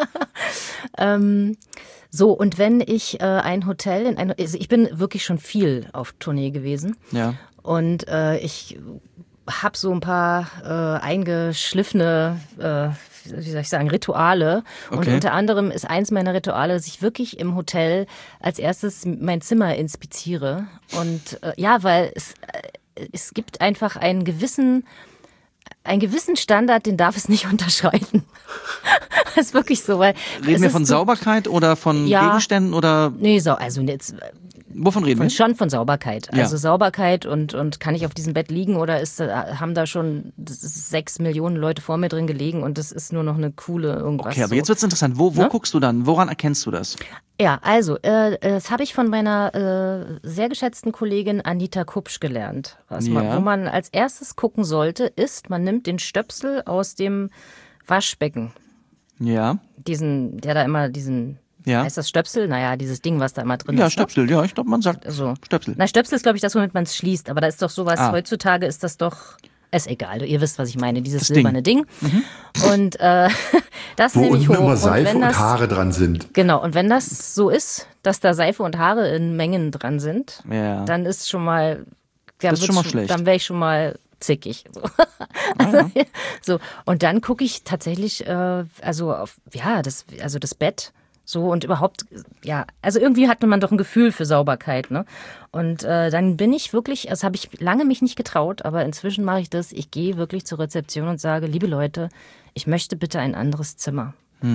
Ähm, so, und wenn ich äh, ein Hotel in ein, also ich bin wirklich schon viel auf Tournee gewesen. Ja. Und äh, ich habe so ein paar äh, eingeschliffene, äh, wie soll ich sagen, Rituale. Und Okay. unter anderem ist eins meiner Rituale, dass ich wirklich im Hotel als erstes mein Zimmer inspiziere. Und äh, ja, weil es, äh, es gibt einfach einen gewissen einen gewissen Standard, den darf es nicht unterschreiten. Das ist wirklich so. Weil Reden es wir ist von so- Sauberkeit oder von Ja. Gegenständen oder Nee, so, also jetzt wovon reden von, wir? schon von Sauberkeit. Ja. Also Sauberkeit und, und kann ich auf diesem Bett liegen oder ist, da- haben da schon das ist sechs Millionen Leute vor mir drin gelegen und das ist nur noch eine coole irgendwas. Okay, aber so. jetzt wird's interessant. Wo, wo Ne? guckst du dann? Woran erkennst du das? Ja, also, äh, das habe ich von meiner äh, sehr geschätzten Kollegin Anita Kupsch gelernt. Was man, Ja. wo man als erstes gucken sollte, ist, man nimmt den Stöpsel aus dem Waschbecken. Ja. Diesen, der da immer diesen, Ja. heißt das Stöpsel? Naja, dieses Ding, was da immer drin Ja, ist. ne? Stöpsel, ja, ich glaube, man sagt Also, Stöpsel. Na, Stöpsel ist, glaube ich, das, womit man es schließt. Aber da ist doch sowas, Ah. heutzutage ist das doch, ist egal. Ihr wisst, was ich meine, dieses Das Ding. silberne Ding. Und äh, das Wo nehme ich unten hoch. immer Und Seife wenn und das, Haare dran sind. Genau, und wenn das so ist, dass da Seife und Haare in Mengen dran sind, Ja. dann ist schon mal, dann, Das ist schon wird's mal schlecht. dann wäre ich schon mal zickig. So. Also, so. Und dann gucke ich tatsächlich, äh, also auf, ja, das, also das Bett. So und überhaupt, ja, also irgendwie hatte man doch ein Gefühl für Sauberkeit, ne? Und äh, dann bin ich wirklich, das habe ich lange mich nicht getraut, aber inzwischen mache ich das. Ich gehe wirklich zur Rezeption und sage, liebe Leute, ich möchte bitte ein anderes Zimmer.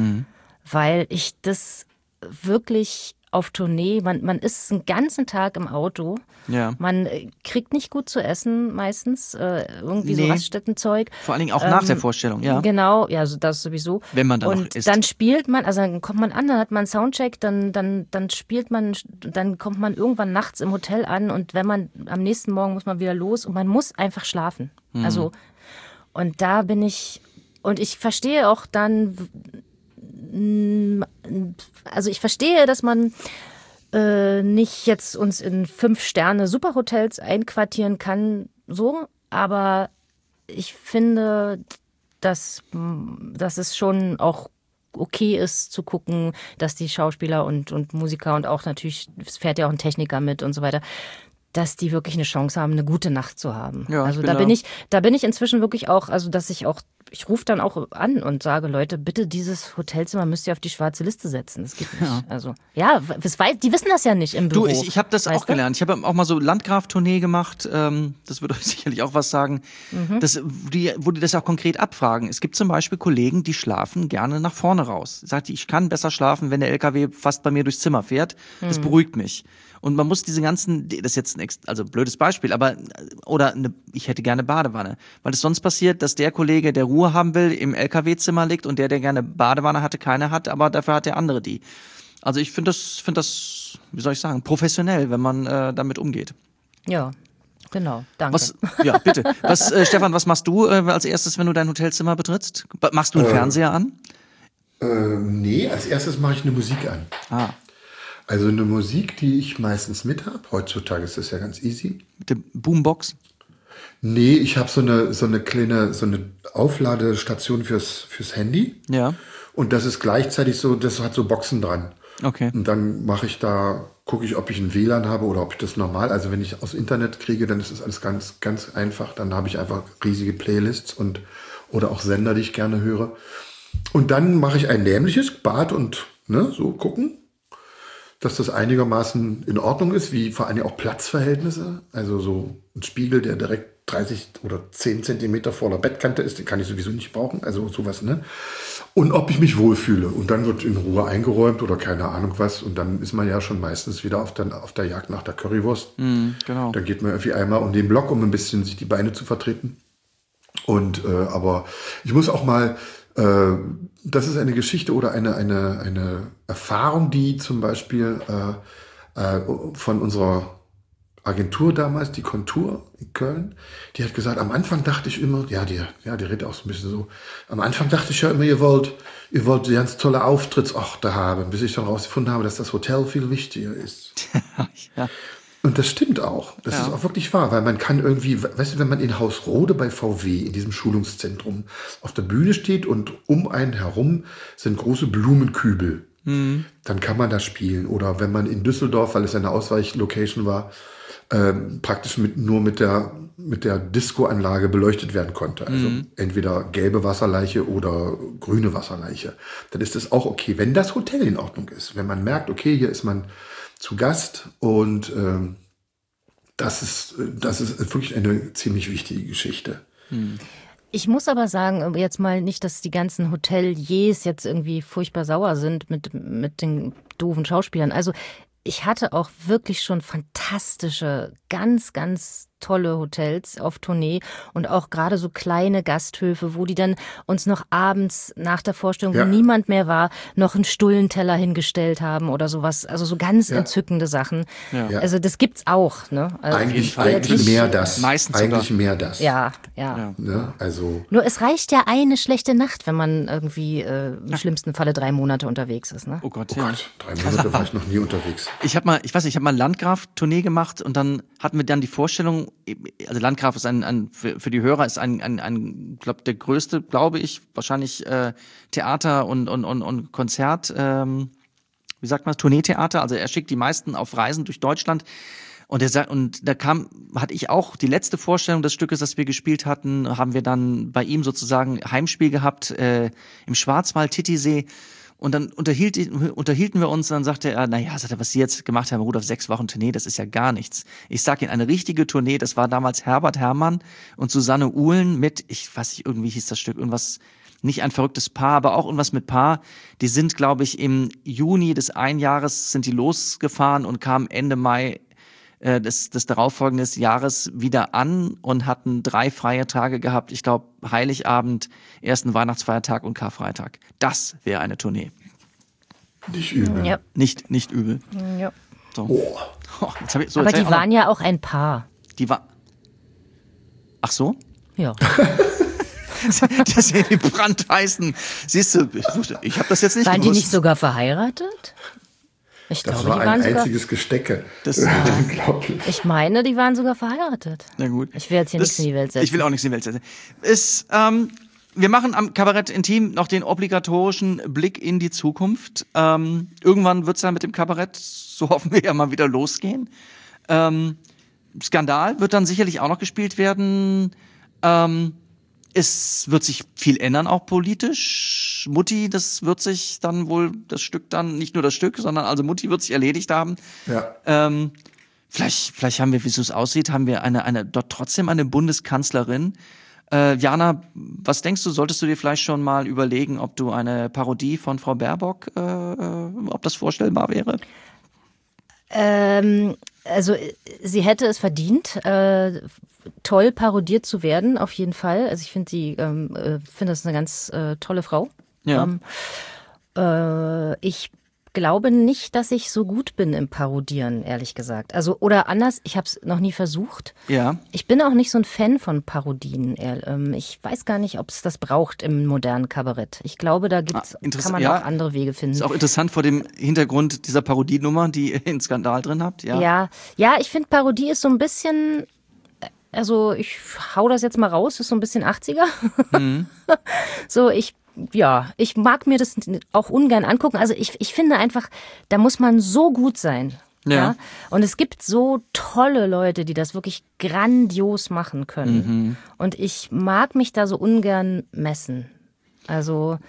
Weil ich das wirklich auf Tournee, man, man ist einen ganzen Tag im Auto, Ja. man äh, kriegt nicht gut zu essen meistens, äh, irgendwie Nee. so Raststättenzeug. Vor allen Dingen auch nach Ähm, der Vorstellung, ja. Genau, ja, so das sowieso. Wenn man dann noch Und isst. dann spielt man, also dann kommt man an, dann hat man einen Soundcheck, dann, dann, dann spielt man, dann kommt man irgendwann nachts im Hotel an und wenn man, am nächsten Morgen muss man wieder los und man muss einfach schlafen. Mhm. Also, und da bin ich, und ich verstehe auch dann, also ich verstehe, dass man äh, nicht jetzt uns in fünf Sterne Superhotels einquartieren kann, so, aber ich finde, dass, dass es schon auch okay ist zu gucken, dass die Schauspieler und, und Musiker und auch natürlich, es fährt ja auch ein Techniker mit und so weiter, dass die wirklich eine Chance haben, eine gute Nacht zu haben. Ja, ich also bin da da- bin ich, da bin ich inzwischen wirklich auch, also dass ich auch, ich rufe dann auch an und sage, Leute, bitte dieses Hotelzimmer müsst ihr auf die schwarze Liste setzen. Das geht nicht. Ja. Also ja, das weiß, die wissen das ja nicht im Büro. Du, ich, ich habe das weißt auch du? gelernt. Ich habe auch mal so Landgraf-Tournee gemacht. Ähm, das würde euch sicherlich auch was sagen. Mhm. Das, die, wo die das auch konkret abfragen. Es gibt zum Beispiel Kollegen, die schlafen gerne nach vorne raus. Sagt die, ich kann besser schlafen, wenn der L K W fast bei mir durchs Zimmer fährt. Das Mhm. beruhigt mich. Und man muss diese ganzen, das ist jetzt ein ex- also blödes Beispiel, aber oder eine, ich hätte gerne Badewanne, weil es sonst passiert, dass der Kollege, der Ruhe haben will, im L K W-Zimmer liegt und der, der gerne Badewanne hatte, keine hat, aber dafür hat der andere die. Also ich finde das, finde das, wie soll ich sagen, professionell, wenn man äh, damit umgeht. Ja, genau. Danke. Was, ja, bitte. Was, äh, Stefan, was machst du äh, als erstes, wenn du dein Hotelzimmer betrittst? Ba- Machst du einen Fernseher an? Äh, nee, als erstes mache ich eine Musik an. Ah, Also eine Musik, die ich meistens mit habe. Heutzutage ist das ja ganz easy. mit der Boombox? Nee, ich habe so eine, so eine kleine, so eine Aufladestation fürs, fürs Handy. Ja. Und das ist gleichzeitig so, das hat so Boxen dran. Okay. Und dann mache ich da, gucke ich, ob ich ein W L A N habe oder ob ich das normal, also wenn ich aus Internet kriege, dann ist das alles ganz, ganz einfach. Dann habe ich einfach riesige Playlists und, oder auch Sender, die ich gerne höre. Und dann mache ich ein nämliches Bad und ne, so gucken, dass das einigermaßen in Ordnung ist, wie vor allem auch Platzverhältnisse. Also so ein Spiegel, der direkt dreißig oder zehn Zentimeter vor der Bettkante ist, den kann ich sowieso nicht brauchen. Also sowas, ne? Und ob ich mich wohlfühle. Und dann wird in Ruhe eingeräumt oder keine Ahnung was. Und dann ist man ja schon meistens wieder auf der, auf der Jagd nach der Currywurst. Mm, genau. Dann geht man irgendwie einmal um den Block, um ein bisschen sich die Beine zu vertreten. Und äh, aber ich muss auch mal, äh, das ist eine Geschichte oder eine, eine, eine Erfahrung, die zum Beispiel äh, äh, von unserer Agentur damals, die Kontur in Köln, die hat gesagt, am Anfang dachte ich immer, ja, die, ja, die redet auch so ein bisschen so, am Anfang dachte ich ja immer, ihr wollt, ihr wollt ganz tolle Auftrittsorte haben, bis ich dann rausgefunden habe, dass das Hotel viel wichtiger ist. Ja. Und das stimmt auch. Das Ja. ist auch wirklich wahr, weil man kann irgendwie, weißt du, wenn man in Haus Rode bei V W, in diesem Schulungszentrum, auf der Bühne steht und um einen herum sind große Blumenkübel, mhm. dann kann man da spielen. Oder wenn man in Düsseldorf, weil es eine Ausweichlocation war, ähm, praktisch mit, nur mit der, mit der Disco-Anlage beleuchtet werden konnte. Also mhm. entweder gelbe Wasserleiche oder grüne Wasserleiche. Dann ist das auch okay, wenn das Hotel in Ordnung ist. Wenn man merkt, okay, hier ist man zu Gast und ähm, das ist, das ist wirklich eine ziemlich wichtige Geschichte. Hm. Ich muss aber sagen, jetzt mal nicht, dass die ganzen Hoteliers jetzt irgendwie furchtbar sauer sind mit, mit den doofen Schauspielern. Also ich hatte auch wirklich schon fantastische, ganz, ganz tolle Hotels auf Tournee und auch gerade so kleine Gasthöfe, wo die dann uns noch abends nach der Vorstellung, Ja. wo niemand mehr war, noch einen Stullenteller hingestellt haben oder sowas. Also so ganz Ja. entzückende Sachen. Ja. Ja. Also das gibt's auch. Ne? Also Eigentlich, Fall. eigentlich Jetzt- mehr das. Meistens eigentlich sogar. mehr das. Ja, ja. Ja. Ne? Also Nur es reicht ja eine schlechte Nacht, wenn man irgendwie äh, im schlimmsten Falle drei Monate unterwegs ist. Ne? Oh Gott, oh ja. Gott, drei Monate war ich noch nie unterwegs. Ich habe mal, ich weiß nicht, ich habe mal Landgraf-Tournee gemacht und dann hatten wir dann die Vorstellung, also Landgraf ist ein, ein für, für die Hörer ist ein, ein, ein glaube der größte, glaube ich, wahrscheinlich äh, Theater und und und, und Konzert, ähm, wie sagt man, Tourneetheater. Also er schickt die meisten auf Reisen durch Deutschland. Und er sagt, und da kam, hatte ich auch die letzte Vorstellung des Stückes, das wir gespielt hatten, haben wir dann bei ihm sozusagen Heimspiel gehabt äh, im Schwarzwald, Titisee. Und dann unterhielt, unterhielten wir uns, dann sagte er, naja, sagt er, was Sie jetzt gemacht haben, Rudolf, sechs Wochen Tournee, das ist ja gar nichts. Ich sag Ihnen, eine richtige Tournee, das war damals Herbert Herrmann und Susanne Uhlen mit, ich weiß nicht, irgendwie hieß das Stück, irgendwas, nicht ein verrücktes Paar, aber auch irgendwas mit Paar. Die sind, glaube ich, im Juni des Einjahres sind die losgefahren und kamen Ende Mai äh, des, des darauffolgenden Jahres wieder an und hatten drei freie Tage gehabt. Ich glaube, Heiligabend, ersten Weihnachtsfeiertag und Karfreitag. Das wäre eine Tournee. Nicht übel. Ja. Nicht, nicht übel. Ja. So. Oh. Oh, jetzt hab ich, so, Aber jetzt hab die ich auch noch- waren ja auch ein Paar. Die war. Ach so? Ja. Das sind die brandheißen. Siehst du, ich, wusste- ich habe das jetzt nicht Waren die gewusst. nicht sogar verheiratet? Ich Das glaube, war die ein waren sogar. einziges Gestecke. Das- Unglaublich. Ich meine, die waren sogar verheiratet. Na gut. Ich will jetzt hier Das- nichts in die Welt setzen. Ich will auch nichts in die Welt setzen. Ist, ähm, wir machen am Kabarett Intim noch den obligatorischen Blick in die Zukunft. Ähm, irgendwann wird's ja mit dem Kabarett, so hoffen wir ja mal, wieder losgehen. Ähm, Skandal wird dann sicherlich auch noch gespielt werden. Ähm, es wird sich viel ändern, auch politisch. Mutti, das wird sich dann wohl, das Stück dann, nicht nur das Stück, sondern also Mutti wird sich erledigt haben. Ja. Ähm, vielleicht, vielleicht haben wir, wie es aussieht, haben wir eine, eine, dort trotzdem eine Bundeskanzlerin. Äh, Jana, was denkst du, solltest du dir vielleicht schon mal überlegen, ob du eine Parodie von Frau Baerbock, äh, ob das vorstellbar wäre? Ähm, also äh, sie hätte es verdient, äh, toll parodiert zu werden, auf jeden Fall. Also ich finde sie, ähm, äh, finde das eine ganz äh, tolle Frau. Ja. Ähm, äh, ich glaube nicht, dass ich so gut bin im Parodieren, ehrlich gesagt. Also oder anders, ich habe es noch nie versucht. Ja. Ich bin auch nicht so ein Fan von Parodien. ehr- ähm, Ich weiß gar nicht, ob es das braucht im modernen Kabarett. Ich glaube, da gibt's, Ah, interess- kann man ja. auch andere Wege finden. Ist auch interessant vor dem Hintergrund dieser Parodienummer, die ihr in Skandal drin habt. Ja. Ja, ja, ich finde Parodie ist so ein bisschen, also ich hau das jetzt mal raus, ist so ein bisschen achtziger. Mhm. So, ich, ja, ich mag mir das auch ungern angucken. Also ich, ich finde einfach, da muss man so gut sein. Ja. Und es gibt so tolle Leute, die das wirklich grandios machen können. Mhm. Und ich mag mich da so ungern messen. Also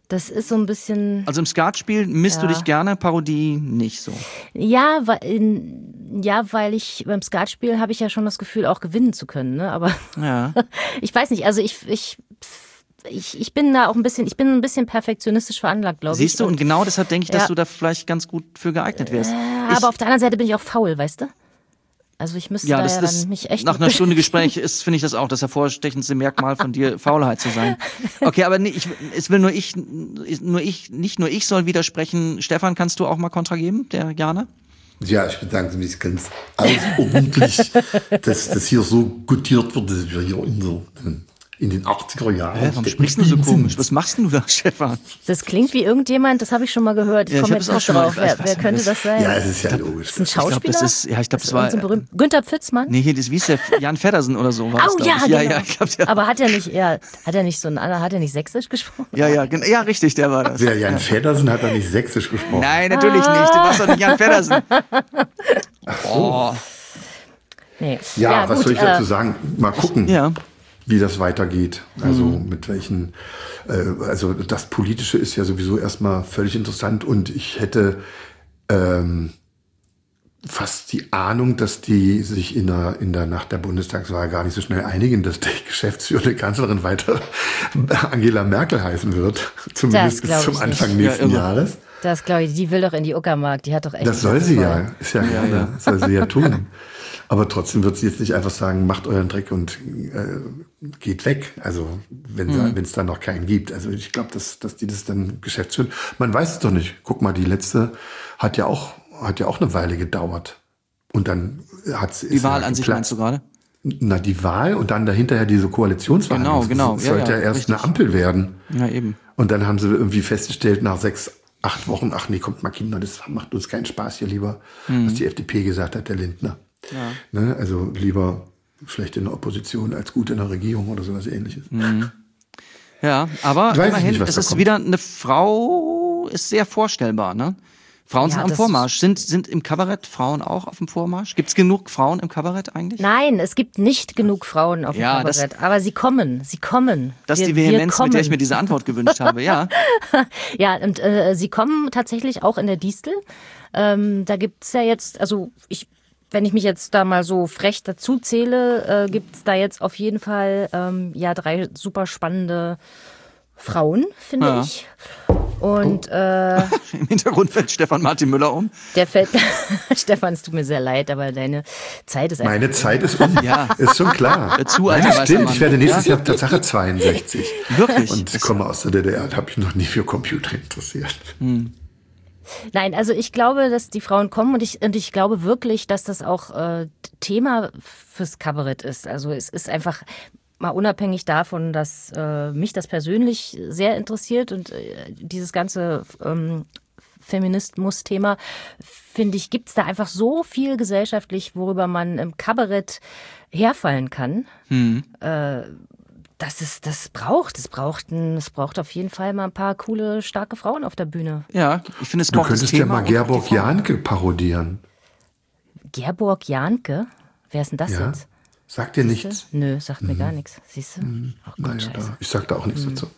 Das ist so ein bisschen... Also im Skatspiel misst Ja. du dich gerne, Parodie nicht so. Ja, weil, in, ja, weil ich beim Skatspielen habe ich ja schon das Gefühl, auch gewinnen zu können. Ne? Aber Ja. ich weiß nicht, also ich, ich, ich, ich bin da auch ein bisschen, ich bin ein bisschen perfektionistisch veranlagt, glaube ich. Siehst du, und genau deshalb denke ich, dass Ja. du da vielleicht ganz gut für geeignet wärst. Ja, aber auf der anderen Seite bin ich auch faul, weißt du? Also ich müsste Ja, da das ja ist dann mich echt... nach einer Stunde Gespräch ist, finde ich das auch das hervorstechendste Merkmal von dir, Faulheit zu sein. Okay, aber nee, ich, es will nur ich, nur ich, nicht nur ich soll widersprechen. Stefan, kannst du auch mal Kontra geben, der Jana? Ja, ich bedanke mich ganz außerordentlich, dass das hier so gutiert wird, dass wir hier in, der, in den achtziger Jahren... Hä, warum sprichst du so komisch? Was machst denn du da, Stefan? Das klingt wie irgendjemand, das habe ich schon mal gehört. Ich Ja, ich komme hab jetzt es auch nicht schon mal- drauf. ich Wer, weiß wer nicht, könnte das- das sein? Ja, es ist ja logisch. Das ist ein Ich glaube, Schauspieler? das ist, ja, ich glaube, das war, Unser berühmt- Günther Pfitzmann? nee, hier, das, wie ist der, Jan Feddersen oder so war das, Oh glaub ja, ich. genau. Ja, ja, ich glaub, der, Aber hat er nicht, ja, hat er nicht so ein, hat er nicht sächsisch gesprochen? ja, ja, gen- ja, richtig, der war das. Der Jan Feddersen hat da nicht sächsisch gesprochen. Nein, natürlich nicht, du warst doch nicht Jan Feddersen. Oh. Nee. Ja, was gut, soll ich äh, dazu sagen? Mal gucken, Ja. wie das weitergeht. Also Mhm. mit welchen, äh, also das Politische ist ja sowieso erstmal völlig interessant und ich hätte ähm, fast die Ahnung, dass die sich in der, in der Nacht der Bundestagswahl gar nicht so schnell einigen, dass die geschäftsführende Kanzlerin weiter Angela Merkel heißen wird. Zumindest bis glaub zum ich Anfang nicht. nächsten Ja, irre. Jahres. Das glaube ich, die will doch in die Uckermark, die hat doch echt... Das soll sie voll. ja, ist ja gerne, das soll sie ja tun. Aber trotzdem wird sie jetzt nicht einfach sagen, macht euren Dreck und äh, geht weg. Also wenn Mhm. es da noch keinen gibt. Also ich glaube, dass, dass die das dann geschäftsführen. Man weiß es doch nicht. Guck mal, die letzte hat ja auch, hat ja auch eine Weile gedauert. Und dann hat sie... Die Wahl an sich meinst du gerade? Na, die Wahl und dann dahinterher diese Koalitionsverhandlungen. Genau, genau. Das Ja, sollte ja, ja, erst richtig. eine Ampel werden. Ja, eben. Und dann haben sie irgendwie festgestellt, nach sechs, acht Wochen, ach nee, kommt mal Kinder, das macht uns keinen Spaß hier lieber, Mhm. was die F D P gesagt hat, der Lindner. Ne? Also lieber schlecht in der Opposition als gut in der Regierung oder sowas ähnliches. Ja, aber Weiß ich immerhin, nicht, was es da ist kommt. wieder eine Frau, ist sehr vorstellbar, ne? Frauen Ja, sind am das- Vormarsch. Sind, sind im Kabarett Frauen auch auf dem Vormarsch? Gibt es genug Frauen im Kabarett eigentlich? Nein, es gibt nicht genug Frauen auf dem Ja, das- Kabarett, aber sie kommen, sie kommen. Das ist Wir- die wir Vehemenz, mit der ich kommen. mir diese Antwort gewünscht habe, ja. Ja, und äh, sie kommen tatsächlich auch in der Distel. Ähm, da gibt's ja jetzt, also ich, wenn ich mich jetzt da mal so frech dazu zähle, äh, gibt's da jetzt auf jeden Fall ähm, ja drei super spannende Frauen, finde Ja. ich. Und äh, Im Hintergrund fällt Stefan Martin Müller um. der fällt, Stefan, es tut mir sehr leid, aber deine Zeit ist einfach... Meine Zeit ist um. Ja. Ist schon klar. Dazu, Nein, alter das weißer stimmt. Mann. Ich werde nächstes Ja. Jahr Tatsache zweiundsechzig. Wirklich? Und Das- komme aus der D D R und habe mich noch nie für Computer interessiert. Nein, also ich glaube, dass die Frauen kommen und ich, und ich glaube wirklich, dass das auch äh, Thema fürs Kabarett ist. Also es ist einfach mal unabhängig davon, dass äh, mich das persönlich sehr interessiert und äh, dieses ganze ähm, Feminismus-Thema, finde ich, gibt es da einfach so viel gesellschaftlich, worüber man im Kabarett herfallen kann. Äh, dass es das braucht. Es braucht, ein, es braucht auf jeden Fall mal ein paar coole, starke Frauen auf der Bühne. Ja, ich finde es Du braucht das könntest ja Thema mal und auch die Gerborg Frauen. Janke parodieren. Gerborg Janke? Wer ist denn das Ja? jetzt? Sagt dir nichts? Nö, sagt mir gar nichts. Siehst du? Ach Gott, Naja, scheiße. da, ich sag da auch nichts dazu.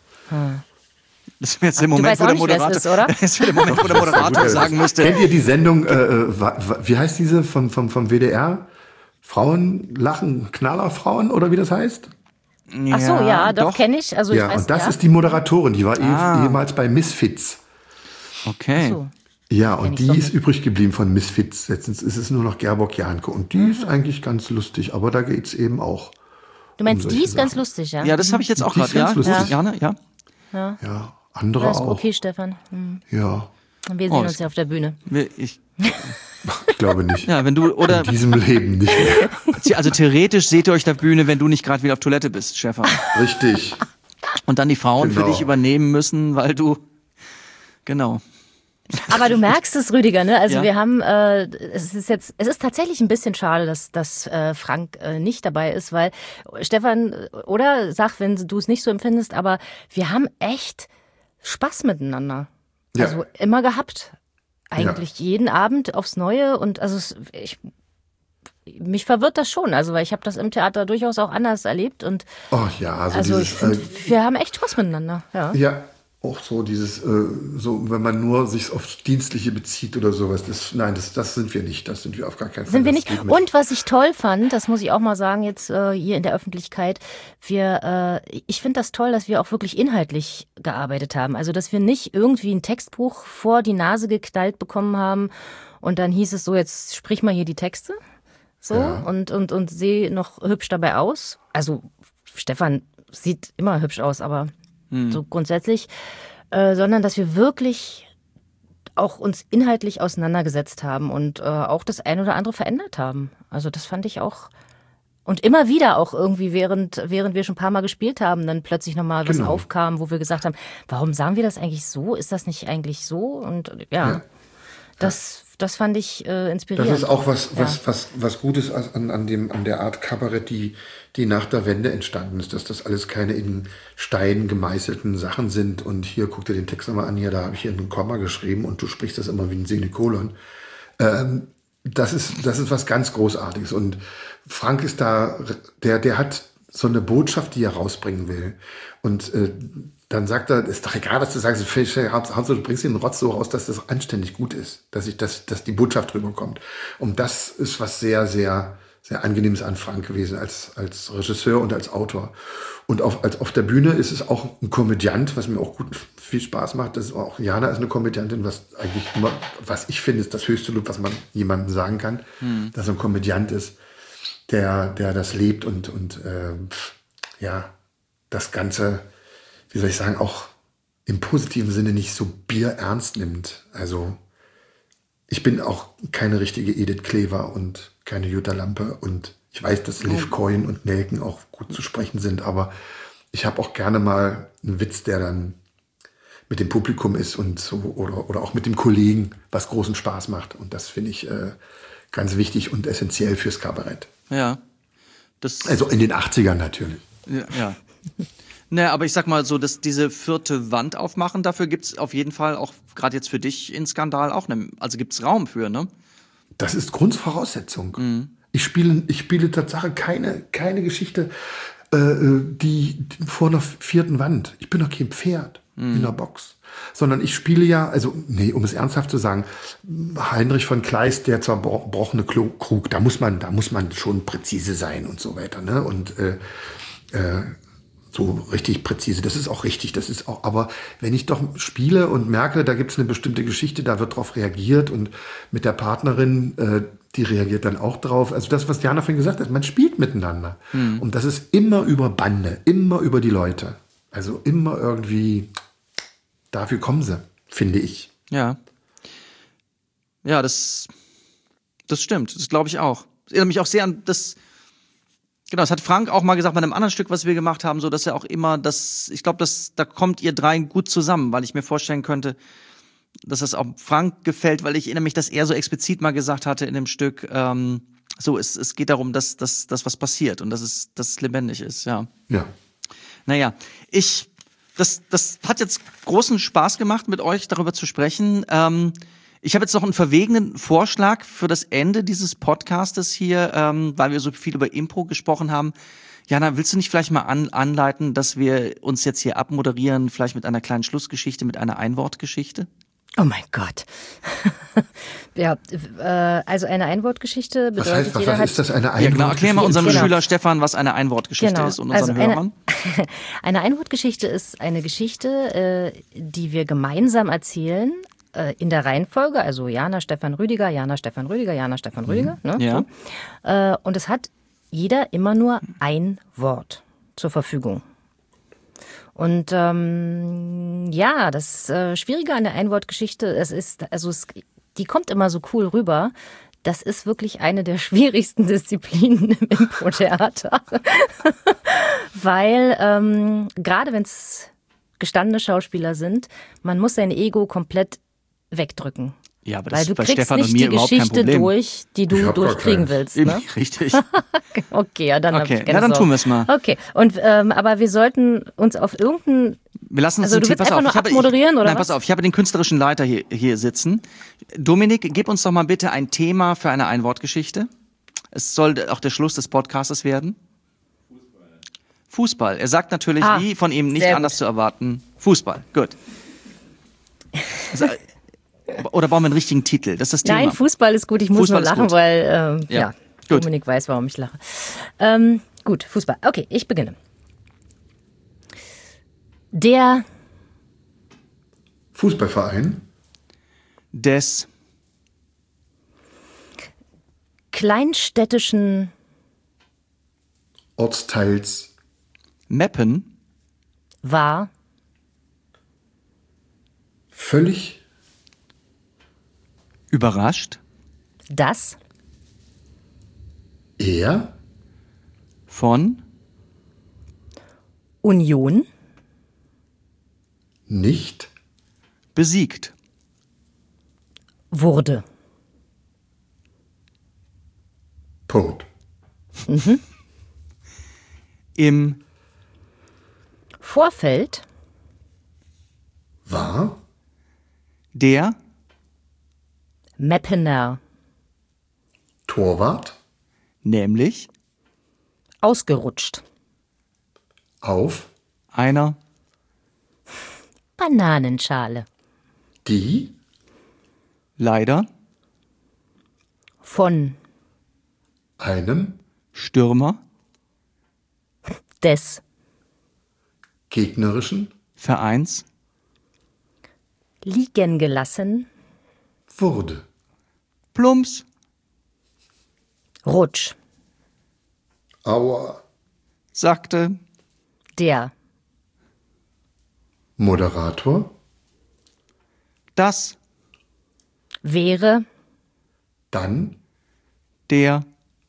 Das wäre jetzt der Du Moment, weißt wo auch der nicht, wer es Moderator, ist, oder? Das wäre der Moment, wo der Moderator sagen müsste. Kennt ihr die Sendung, äh, äh, wa- wa- wie heißt diese vom, vom, vom W D R? Frauen lachen, Knallerfrauen oder wie das heißt? Ach so, ja, doch, kenne ich. Also Ja, ich weiß, und das ja. ist die Moderatorin, die war eh- Ah. ehemals bei Misfits. Okay. So. Ja, und ich die doch ist nicht. übrig geblieben von Misfits. Jetzt ist es nur noch Gerborg Janke. Und die ist eigentlich ganz lustig, aber da geht's eben auch. Du meinst, um die solche ist ganz Sachen. lustig, ja? Ja, das habe ich jetzt auch Die ist gerade. Ja, ganz lustig. ja, ja. Ja, andere Das ist auch. okay, Stefan. Hm. Ja, Wir sehen Oh, uns das- ja auf der Bühne. Wir- Ich, ich glaube nicht. ja, wenn du, oder, In diesem Leben nicht mehr. also theoretisch seht ihr euch auf der Bühne, wenn du nicht gerade wieder auf Toilette bist, Stefan. Richtig. Und dann die Frauen für Genau. dich übernehmen müssen, weil du, genau. Aber du merkst es, Rüdiger, ne? Also Ja. wir haben, äh, es ist jetzt, es ist tatsächlich ein bisschen schade, dass, dass äh, Frank äh, nicht dabei ist, weil Stefan, oder sag, wenn du es nicht so empfindest, aber wir haben echt Spaß miteinander. Ja. Also immer gehabt. Eigentlich jeden Abend aufs Neue und also es, ich, mich verwirrt das schon, also weil ich habe das im Theater durchaus auch anders erlebt und Oh ja, also, also ich dieses, finde, äh, wir haben echt Spaß miteinander. Ja. ja. auch so dieses, äh, so wenn man nur sich aufs Dienstliche bezieht oder sowas. Das, nein, das, das sind wir nicht. Das sind wir auf gar keinen Fall. Sind wir Das nicht. geht mit. Und was ich toll fand, das muss ich auch mal sagen jetzt äh, hier in der Öffentlichkeit, wir, äh, ich finde das toll, dass wir auch wirklich inhaltlich gearbeitet haben. Also dass wir nicht irgendwie ein Textbuch vor die Nase geknallt bekommen haben und dann hieß es so, jetzt sprich mal hier die Texte. So Ja. und, und, und sehe noch hübsch dabei aus. Also Stefan sieht immer hübsch aus, aber so grundsätzlich, äh, sondern dass wir wirklich auch uns inhaltlich auseinandergesetzt haben und äh, auch das ein oder andere verändert haben. Also das fand ich auch. Und immer wieder auch irgendwie, während, während wir schon ein paar Mal gespielt haben, dann plötzlich nochmal was Genau. aufkam, wo wir gesagt haben, warum sagen wir das eigentlich so? Ist das nicht eigentlich so? Und ja, Ja. das, das fand ich äh, inspirierend. Das ist auch was, Ja. was, was, was Gutes an, an, dem, an der Art Kabarett, die, die nach der Wende entstanden ist, dass das alles keine in Stein gemeißelten Sachen sind und hier, guck dir den Text nochmal an, hier, da habe ich hier ein Komma geschrieben und du sprichst das immer wie ein Semikolon. Ähm, das ist, das ist was ganz Großartiges und Frank ist da, der, der hat so eine Botschaft, die er rausbringen will und äh, dann sagt er, ist doch egal, was du sagst, Hauptsache du bringst den Rotz so raus, dass das anständig gut ist, dass ich, dass, dass die Botschaft rüberkommt. Und das ist was sehr, sehr, sehr Angenehmes an Frank gewesen als, als Regisseur und als Autor. Und auf, als, auf der Bühne ist es auch ein Komödiant, was mir auch gut viel Spaß macht. Das ist auch, Jana ist eine Komödiantin, was eigentlich immer, was ich finde, ist das höchste Lob, was man jemandem sagen kann, mhm. dass er ein Komödiant ist, der, der das lebt und, und äh, ja, das Ganze, wie soll ich sagen, auch im positiven Sinne nicht so bierernst nimmt. Also ich bin auch keine richtige Edith Klever und keine Jutta Lampe und ich weiß, dass Liv Coyne und Nelken auch gut zu sprechen sind, aber ich habe auch gerne mal einen Witz, der dann mit dem Publikum ist und so oder, oder auch mit dem Kollegen, was großen Spaß macht. Und das finde ich äh, ganz wichtig und essentiell fürs Kabarett. Ja. Das, also in den achtzigern natürlich. Ja. ja. Naja, aber ich sag mal so, dass diese vierte Wand aufmachen, dafür gibt's auf jeden Fall auch, gerade jetzt für dich in Skandal auch, ne, also gibt's Raum für, ne? Das ist Grundvoraussetzung. Mhm. Ich spiele, ich spiele Tatsache keine, keine Geschichte, äh, die, die vor einer vierten Wand. Ich bin doch kein Pferd mhm. in der Box. Sondern ich spiele ja, also, nee, um es ernsthaft zu sagen, Heinrich von Kleist, der zerbrochene Krug, da muss man, da muss man schon präzise sein und so weiter, ne? Und, äh, äh, so richtig präzise, das ist auch richtig, das ist auch, aber wenn ich doch spiele und merke, da gibt es eine bestimmte Geschichte, da wird drauf reagiert und mit der Partnerin, äh, die reagiert dann auch drauf, also das, was Jana vorhin gesagt hat, man spielt miteinander mhm. und das ist immer über Bande, immer über die Leute, also immer irgendwie, dafür kommen sie, finde ich. Ja, ja, das, das stimmt, das glaube ich auch. Das erinnert mich auch sehr an das. Genau, das hat Frank auch mal gesagt bei einem anderen Stück, was wir gemacht haben, so dass er auch immer das, ich glaube, dass da kommt ihr drei gut zusammen, weil ich mir vorstellen könnte, dass das auch Frank gefällt, weil ich erinnere mich, dass er so explizit mal gesagt hatte in dem Stück, ähm, so, es, es geht darum, dass, dass, dass was passiert und dass es, dass es lebendig ist, ja. Ja. Naja, ich, das, das hat jetzt großen Spaß gemacht, mit euch darüber zu sprechen. Ähm, Ich habe jetzt noch einen verwegenen Vorschlag für das Ende dieses Podcastes hier, ähm, weil wir so viel über Impro gesprochen haben. Jana, willst du nicht vielleicht mal an, anleiten, dass wir uns jetzt hier abmoderieren, vielleicht mit einer kleinen Schlussgeschichte, mit einer Einwortgeschichte? Oh mein Gott. ja, äh, also eine Einwortgeschichte bedeutet, was heißt, was, jeder was hat... ist das, eine Einwortgeschichte? Ja, genau, erklär mal unserem genau. Schüler Stefan, was eine Einwortgeschichte genau. ist und unseren also Hörern. Eine, eine Einwortgeschichte ist eine Geschichte, äh, die wir gemeinsam erzählen, in der Reihenfolge, also Jana, Stefan, Rüdiger, Jana, Stefan, Rüdiger, Jana, Stefan, Rüdiger. Ne? Ja. So. Und es hat jeder immer nur ein Wort zur Verfügung. Und ähm, ja, das äh, Schwierige an der Einwortgeschichte, es ist, also es, die kommt immer so cool rüber. Das ist wirklich eine der schwierigsten Disziplinen im Impro-Theater. Weil ähm, gerade wenn es gestandene Schauspieler sind, man muss sein Ego komplett wegdrücken. Ja, aber das Weil ist du bei kriegst Stefan nicht und mir die überhaupt kein Geschichte Problem. durch, die du durchkriegen willst. Ne? Richtig. Okay, ja, dann Okay, hab ich keine ja, dann Sorge. tun wir es mal. Okay, und ähm, aber wir sollten uns auf irgendein... Wir lassen uns Also den du Tipp, willst pass einfach auf, nur ich habe, abmoderieren, ich, oder nein, was? pass auf, ich habe den künstlerischen Leiter hier, hier sitzen. Dominik, gib uns doch mal bitte ein Thema für eine Einwortgeschichte. Es soll auch der Schluss des Podcastes werden. Fußball. Fußball. Er sagt natürlich, Ah, wie von ihm nicht sehr anders gut. zu erwarten. Fußball, gut. Also, oder bauen wir einen richtigen Titel? Das ist das Thema. Nein, Fußball ist gut. Ich muss Fußball nur ist lachen, gut. weil ähm, Ja, ja, gut. Dominik weiß, warum ich lache. Ähm, gut, Fußball. Okay, ich beginne. Der Fußballverein. Des kleinstädtischen Ortsteils. Meppen war Völlig überrascht das er von Union nicht besiegt wurde. Punkt. im Vorfeld War der Meppener Torwart nämlich ausgerutscht. auf einer Bananenschale. die leider Von einem Stürmer des gegnerischen Vereins liegen gelassen wurde. Plumps Rutsch. Aua. sagte Der Moderator das wäre dann der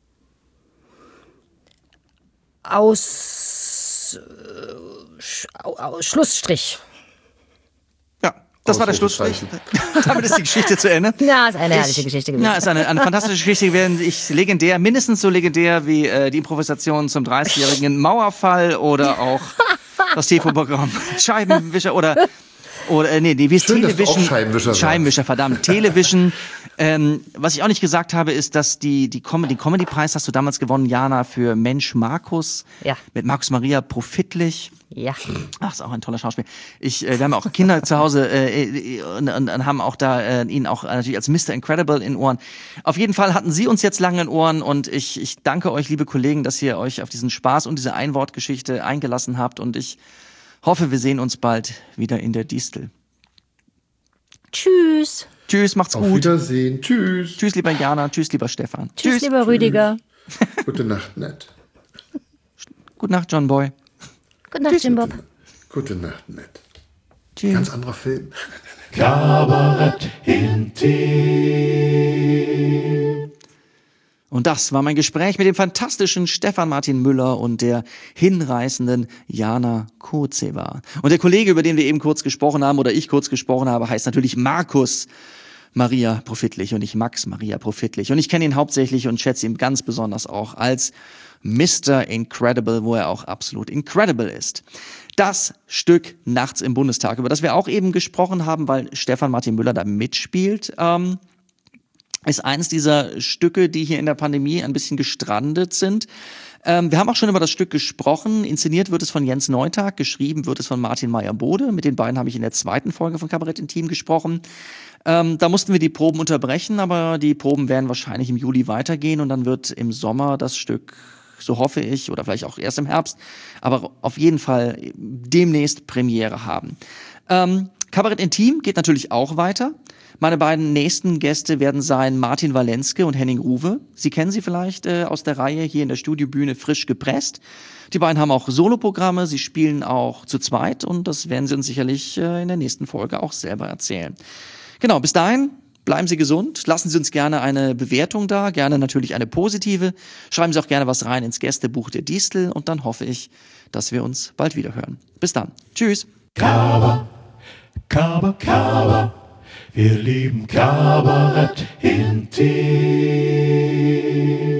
aus, äh, Sch- au- au- Schlussstrich. ja, das war der Schlussstrich. Damit ist die Geschichte zu Ende. Ja, ist eine Ich- herrliche Geschichte gewesen. Ja, ist eine, eine fantastische Geschichte gewesen. Ich legendär, mindestens so legendär wie äh, die Improvisation zum dreißigjährigen Mauerfall oder auch das T V-Programm Scheibenwischer oder oder äh, nee, nee, wie ist Schön, dass du Television? auch Scheibenwischer sagst. Scheibenwischer, verdammt. Television. Ähm, was ich auch nicht gesagt habe, ist, dass die die Com den Comedy-Preis hast du damals gewonnen, Jana, für Mensch Markus. Ja. Mit Markus Maria Profitlich. Ja. Ach, ist auch ein toller Schauspieler. Ich, äh, wir haben auch Kinder zu Hause äh, und, und, und haben auch da äh, ihn auch natürlich als Mister Incredible in Ohren. Auf jeden Fall hatten Sie uns jetzt lange in Ohren und ich, ich danke euch, liebe Kollegen, dass ihr euch auf diesen Spaß und diese Einwortgeschichte eingelassen habt und ich hoffe, wir sehen uns bald wieder in der Distel. Tschüss. Tschüss, macht's Auf gut. Wiedersehen. Tschüss. Tschüss, lieber Jana. Tschüss, lieber Stefan. Tschüss, lieber Rüdiger. Gute Nacht, nett. Gute Nacht, John Boy. Gute Nacht, Jim Bob. Gute Nacht, nett. Tschüss. Ganz anderer Film. Kabarett intim. Und das war mein Gespräch mit dem fantastischen Stefan Martin Müller und der hinreißenden Jana Kozewa. Und der Kollege, über den wir eben kurz gesprochen haben, oder ich kurz gesprochen habe, heißt natürlich Markus Maria Profitlich und nicht Max Maria Profitlich. Und ich kenne ihn hauptsächlich und schätze ihn ganz besonders auch als Mister Incredible, wo er auch absolut incredible ist. Das Stück Nachts im Bundestag, über das wir auch eben gesprochen haben, weil Stefan Martin Müller da mitspielt, ähm, ist eines dieser Stücke, die hier in der Pandemie ein bisschen gestrandet sind. Ähm, wir haben auch schon über das Stück gesprochen. Inszeniert wird es von Jens Neutag, geschrieben wird es von Martin Meyer-Bode. Mit den beiden habe ich in der zweiten Folge von Kabarett Intim gesprochen. Ähm, da mussten wir die Proben unterbrechen, aber die Proben werden wahrscheinlich im Juli weitergehen und dann wird im Sommer das Stück, so hoffe ich, oder vielleicht auch erst im Herbst, aber auf jeden Fall demnächst Premiere haben. Ähm, Kabarett Intim geht natürlich auch weiter. Meine beiden nächsten Gäste werden sein Martin Walenske und Henning Ruwe. Sie kennen sie vielleicht äh, aus der Reihe hier in der Studiobühne Frisch gepresst. Die beiden haben auch Soloprogramme, sie spielen auch zu zweit und das werden sie uns sicherlich äh, in der nächsten Folge auch selber erzählen. Genau, bis dahin, bleiben Sie gesund, lassen Sie uns gerne eine Bewertung da, gerne natürlich eine positive. Schreiben Sie auch gerne was rein ins Gästebuch der Distel und dann hoffe ich, dass wir uns bald wieder hören. Bis dann. Tschüss. Kaba, Kaba, Kaba. Wir lieben Kabarett intim.